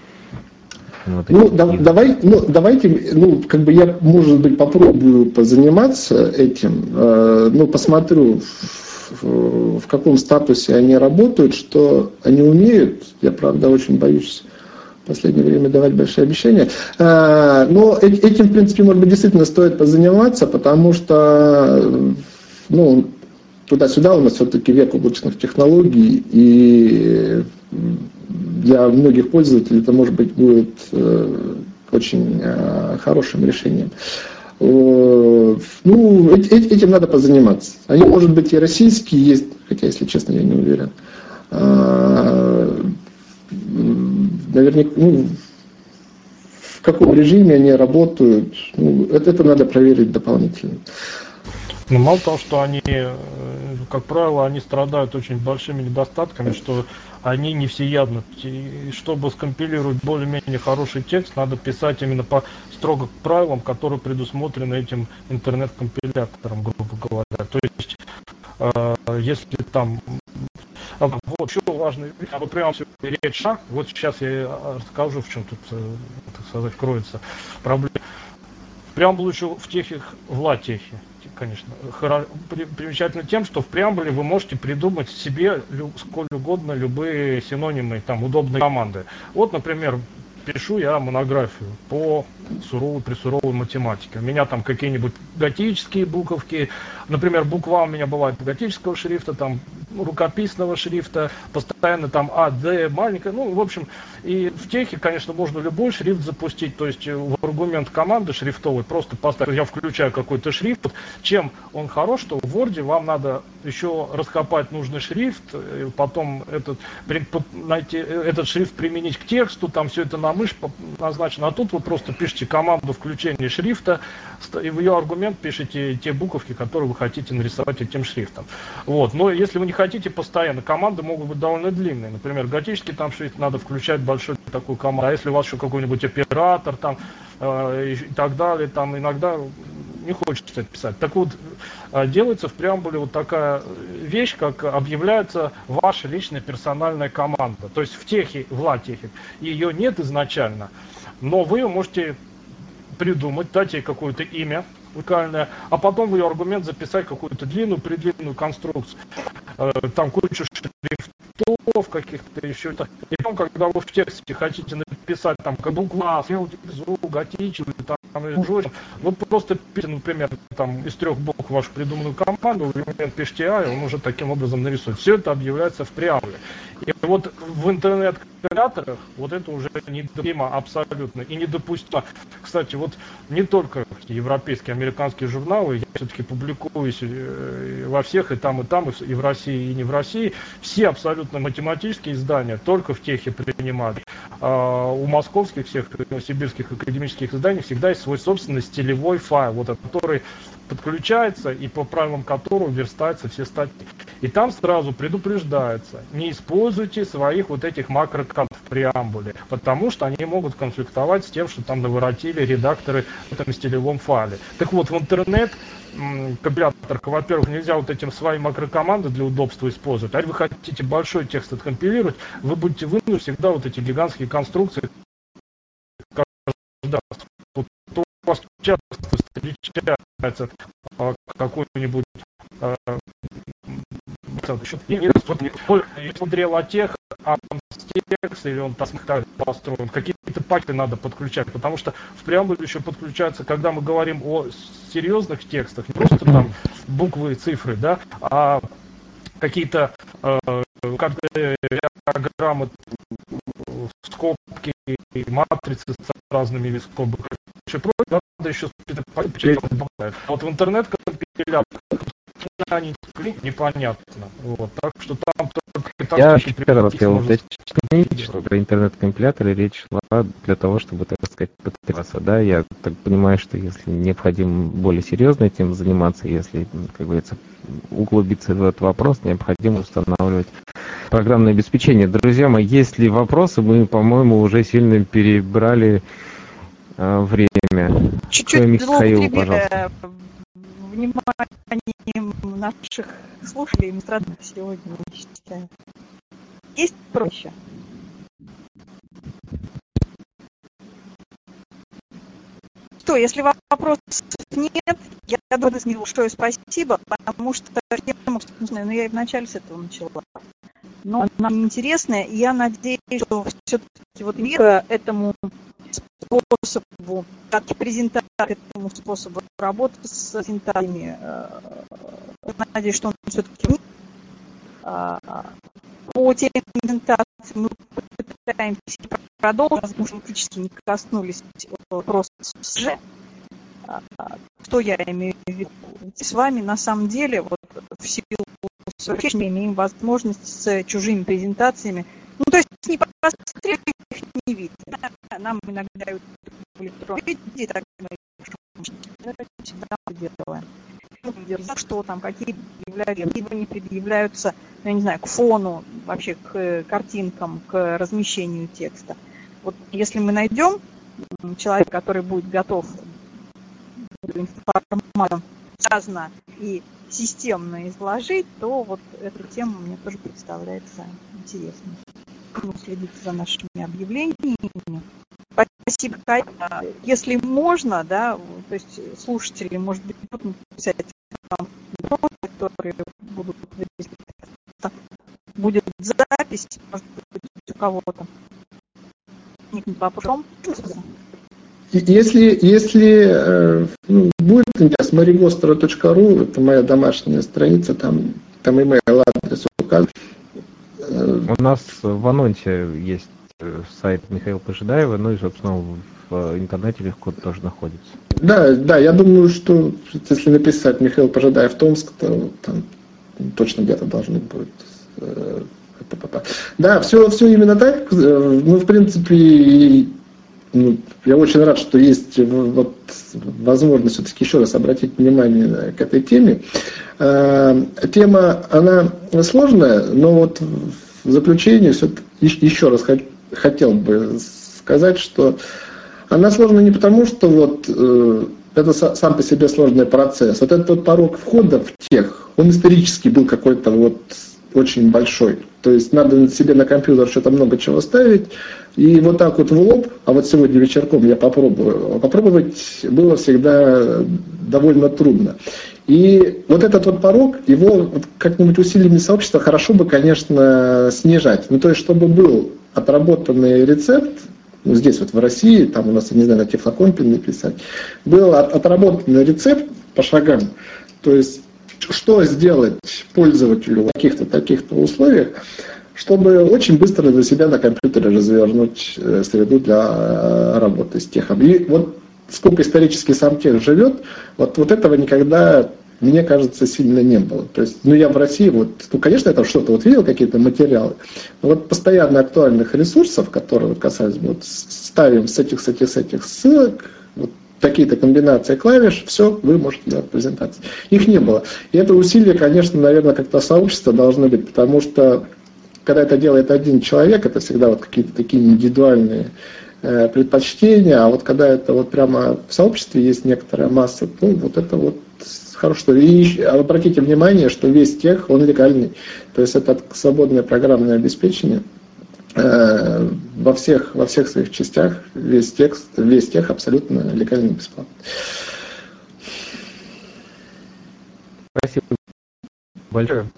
Давайте, я, может быть, попробую позаниматься этим, посмотрю, в каком статусе они работают, что они умеют. Я, правда, очень боюсь в последнее время давать большие обещания. Но этим, в принципе, может быть, действительно стоит позаниматься, потому что, ну, туда-сюда у нас все-таки век облачных технологий, и для многих пользователей это, может быть, будет очень хорошим решением. Ну, этим надо позаниматься. Они, может быть, и российские есть, хотя, если честно, я не уверен. Наверняка, ну, в каком режиме они работают, ну, это надо проверить дополнительно. Но мало того, что они, как правило, они страдают очень большими недостатками, что они не всеядны. И чтобы скомпилировать более-менее хороший текст, надо писать именно по строго правилам, которые предусмотрены этим интернет-компилятором, грубо говоря. То есть, если там... Вот еще важный, прямо речь шаг. Вот сейчас я расскажу, в чем тут, так сказать, кроется проблема. Преамбулу еще в техе, в латехе, конечно, примечательно тем, что в преамбуле вы можете придумать себе сколь угодно любые синонимы, там, удобные команды. Вот, например, пишу я монографию по суровой математике. У меня там какие-нибудь готические буковки, например, буква у меня бывает готического шрифта, там рукописного шрифта, постоянно там А, Д, маленькая, ну, в общем, и в техе, конечно, можно любой шрифт запустить, то есть в аргумент команды шрифтовой просто поставить, я включаю какой-то шрифт, чем он хорош, что в Word вам надо еще раскопать нужный шрифт, потом найти этот шрифт применить к тексту, там все это на мышь назначено, а тут вы просто пишете команду включения шрифта, и в ее аргумент пишете те буковки, которые вы хотите нарисовать этим шрифтом. Вот. Но если вы не хотите постоянно, команды могут быть довольно длинные. Например, готический там шрифт надо включать большой такую команду. А если у вас еще какой-нибудь оператор там и так далее, там иногда не хочется это писать. Так вот, делается в преамбуле вот такая вещь, как объявляется ваша личная персональная команда. То есть в техе, в латехе ее нет изначально, но вы ее можете придумать, дать ей какое-то имя уникальное, а потом в ее аргумент записать какую-то длинную конструкцию. Там кучу шрифтов каких-то еще. И потом, когда вы в тексте хотите написать там как буква, готическую, там, вы просто пишете, например, там из 3 букв вашу придуманную команду, в момент пишите А, и он уже таким образом нарисует. Все это объявляется в преамбуле. И вот в интернет-компиляторах вот это уже недопустимо абсолютно и недопустимо. Кстати, вот не только европейские, американские журналы, я все-таки публикуюсь во всех, и там, и в России, и не в России. Все абсолютно математические издания только в техе принимают. У московских всех сибирских академических изданий всегда есть свой собственный стилевой файл, вот, который подключается и по правилам которого верстаются все статьи. И там сразу предупреждается, не используйте своих вот этих макрокод в преамбуле, потому что они могут конфликтовать с тем, что там наворотили редакторы в этом стилевом файле. Так вот, в интернет компилятор, во-первых, нельзя вот этим свои макрокоманды для удобства использовать, а если вы хотите большой текст откомпилировать, вы будете вынуждены всегда вот эти гигантские конструкции каждый раз. Вот у вас часто встречается какой-нибудь смотрел о тех, текст, или он там построен, какие-то пакеты надо подключать, потому что в преамбуле еще подключается, когда мы говорим о серьезных текстах, не просто там буквы и цифры, да, а какие-то диаграммы, скобки, матрицы с разными скобками. Надо еще вот в интернет-компилятор они непонятно. Вот. Так что там только... Я первый раз хотел уточнить, что про интернет-компиляторы речь шла для того, чтобы, так сказать, подтягиваться. Да? Я так понимаю, что если необходимо более серьезно этим заниматься, если, как говорится, углубиться в этот вопрос, необходимо устанавливать программное обеспечение. Друзья мои, есть ли вопросы? Мы, по-моему, уже сильно перебрали время. Чуть-чуть злоупотребили, пожалуйста. Вниманием наших слушателей иностранных сегодня, я считаю. Есть проще? Что, если вопросов нет, я думаю, большое спасибо, потому что тема, но я и вначале с этого начала. но она интересная, и я надеюсь, что все-таки вот мир этому способу презентации, этому способу работы с презентациями, надеюсь, что он все-таки по теме презентации мы пытаемся продолжить, мы фактически не коснулись вопроса СЖ. Что я имею в виду? С вами на самом деле вот в силу своего мы имеем возможность с чужими презентациями, ну то есть непосредственно их не видно. Нам иногда дают в электронном виде, так мы всегда делаем. Что там, какие не предъявляются, я не знаю, к фону, вообще к картинкам, к размещению текста. Вот если мы найдем человека, который будет готов информацию связано и системно изложить, то вот эта тема мне тоже представляется интересной. Следите за нашими объявлениями. Спасибо, Катя. Если можно, да, то есть слушатели, может быть, будут написать там, которые будут, будет запись, может быть, у кого-то. Вопросом. Если будет интерес, marigostro.ru, это моя домашняя страница, там email адрес указан. У нас в анонсе есть сайт Михаила Пожидаева, ну и, собственно, в интернете легко тоже находится. Да, я думаю, что если написать Михаил Пожидаев Томск, то там точно где-то должно будет. Да, все именно так. Ну, в принципе, я очень рад, что есть вот возможность все-таки еще раз обратить внимание к этой теме. Тема, она сложная, но вот в заключение еще раз хотел бы сказать, что она сложная не потому, что вот это сам по себе сложный процесс. Вот этот вот порог входа в тех, он исторически был какой-то вот очень большой. То есть надо себе на компьютер что-то много чего ставить. И вот так вот в лоб, а вот сегодня вечерком я попробую. Попробовать было всегда довольно трудно. И вот этот вот порог, его как-нибудь усилиями сообщества хорошо бы, конечно, снижать. Ну, то есть, чтобы был отработанный рецепт, ну, здесь вот в России, там у нас, я не знаю, на Тефлокомпе написать, был отработанный рецепт по шагам. То есть, что сделать пользователю в каких-то таких-то условиях, чтобы очень быстро для себя на компьютере развернуть среду для работы с техом. И вот сколько исторически сам тех живет, вот этого никогда, мне кажется, сильно не было. То есть, я в России, конечно, я там что-то видел, какие-то материалы, но вот постоянно актуальных ресурсов, которые касались, ставим с этих ссылок, такие-то комбинации клавиш, все, вы можете делать презентации. Их не было. И это усилие, конечно, наверное, как-то сообщество должно быть, потому что когда это делает один человек, это всегда вот какие-то такие индивидуальные предпочтения, а вот когда это вот прямо в сообществе есть некоторая масса, вот это вот хорошо. И обратите внимание, что весь тех, он легальный. То есть это свободное программное обеспечение. Во всех своих частях весь тех абсолютно легально и бесплатно. Спасибо большое.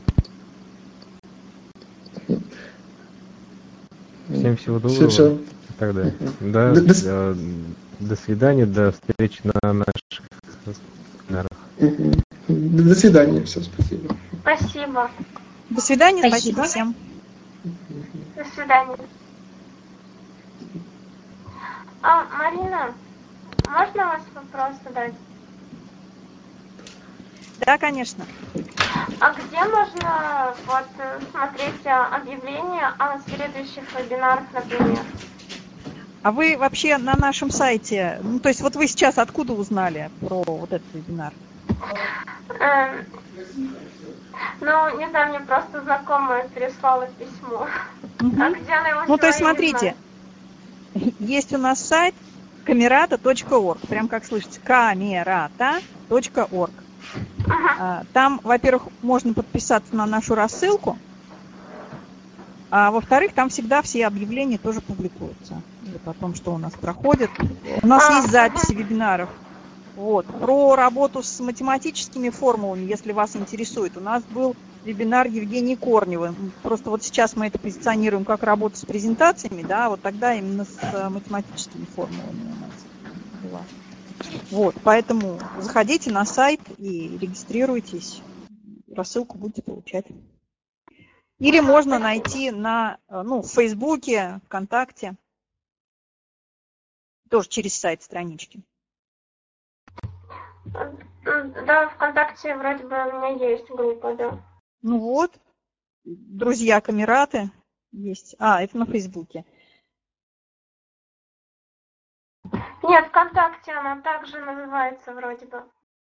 Всем всего доброго. Все. Тогда. До свидания, до встречи на наших вебинарах. До свидания, все, спасибо. Спасибо. До свидания, спасибо всем. До свидания. Марина, можно вас вопрос задать? Да, конечно. А где можно смотреть объявления о следующих вебинарах, например? А вы вообще на нашем сайте, то есть вот вы сейчас откуда узнали про вот этот вебинар? Не знаю, мне просто знакомая прислала письмо. А где она его то есть смотрите, есть у нас сайт camerata.org, прям как слышите, camerata.org. Там, во-первых, можно подписаться на нашу рассылку, а во-вторых, там всегда все объявления тоже публикуются. О том, что у нас проходит. У нас есть записи вебинаров. Про работу с математическими формулами, если вас интересует. У нас был вебинар Евгении Корневой. Просто вот сейчас мы это позиционируем как работу с презентациями, да, вот тогда именно с математическими формулами у нас была. Вот, поэтому заходите на сайт и регистрируйтесь, рассылку будете получать. Или можно найти в Фейсбуке, ВКонтакте, тоже через сайт странички. Да, ВКонтакте вроде бы у меня есть группа, да. Ну вот, друзья камераты есть. Это на Фейсбуке. Нет, ВКонтакте она также называется вроде бы.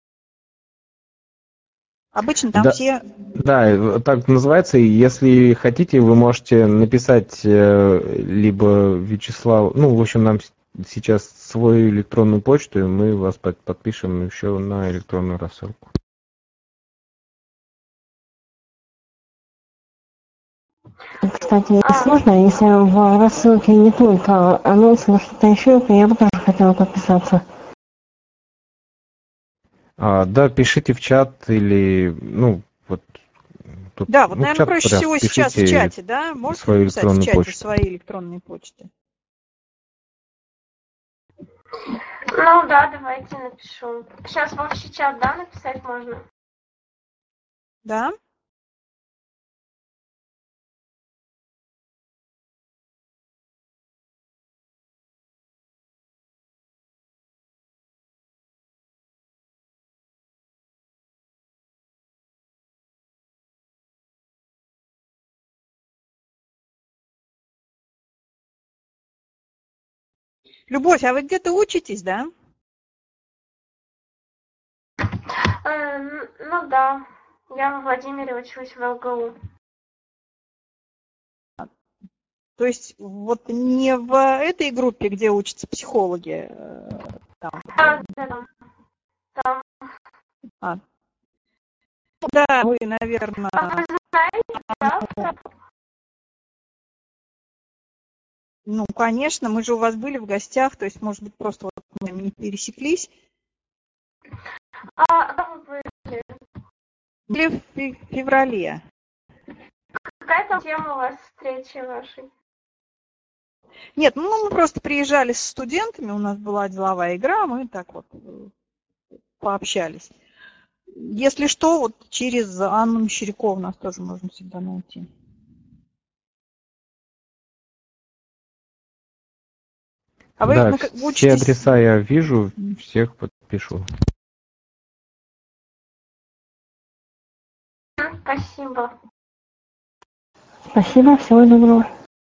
Обычно там Да. все... Да, так называется. И если хотите, вы можете написать либо Вячеславу, в общем, нам сейчас свою электронную почту, и мы вас подпишем еще на электронную рассылку. Кстати, сложно, если в рассылке не только анонс, но что-то еще, то я бы тоже хотела подписаться. Да, пишите в чат или, тут, Да, вот, в наверное, чат проще прям всего сейчас в пишите чате, да? Можете свою написать в электронную чате почту. свои электронные почты? Ну да, давайте напишу. Сейчас в общий чат, да, написать можно? Да? Любовь, а вы где-то учитесь, да? Ну да, я в Владимире учусь в ЛГУ. То есть вот не в этой группе, где учатся психологи? Там. Там. Ну да, вы, наверное... А вы знаете, да? Ну, конечно, мы же у вас были в гостях, то есть, может быть, просто вот мы не пересеклись. Когда вы были? Были в феврале. Какая там тема у вас встречи вашей? Нет, мы просто приезжали с студентами, у нас была деловая игра, мы так вот пообщались. Если что, вот через Анну Мещерякову нас тоже можно всегда найти. А вы Да, учитесь... все адреса я вижу, всех подпишу. Спасибо. Спасибо, всего доброго.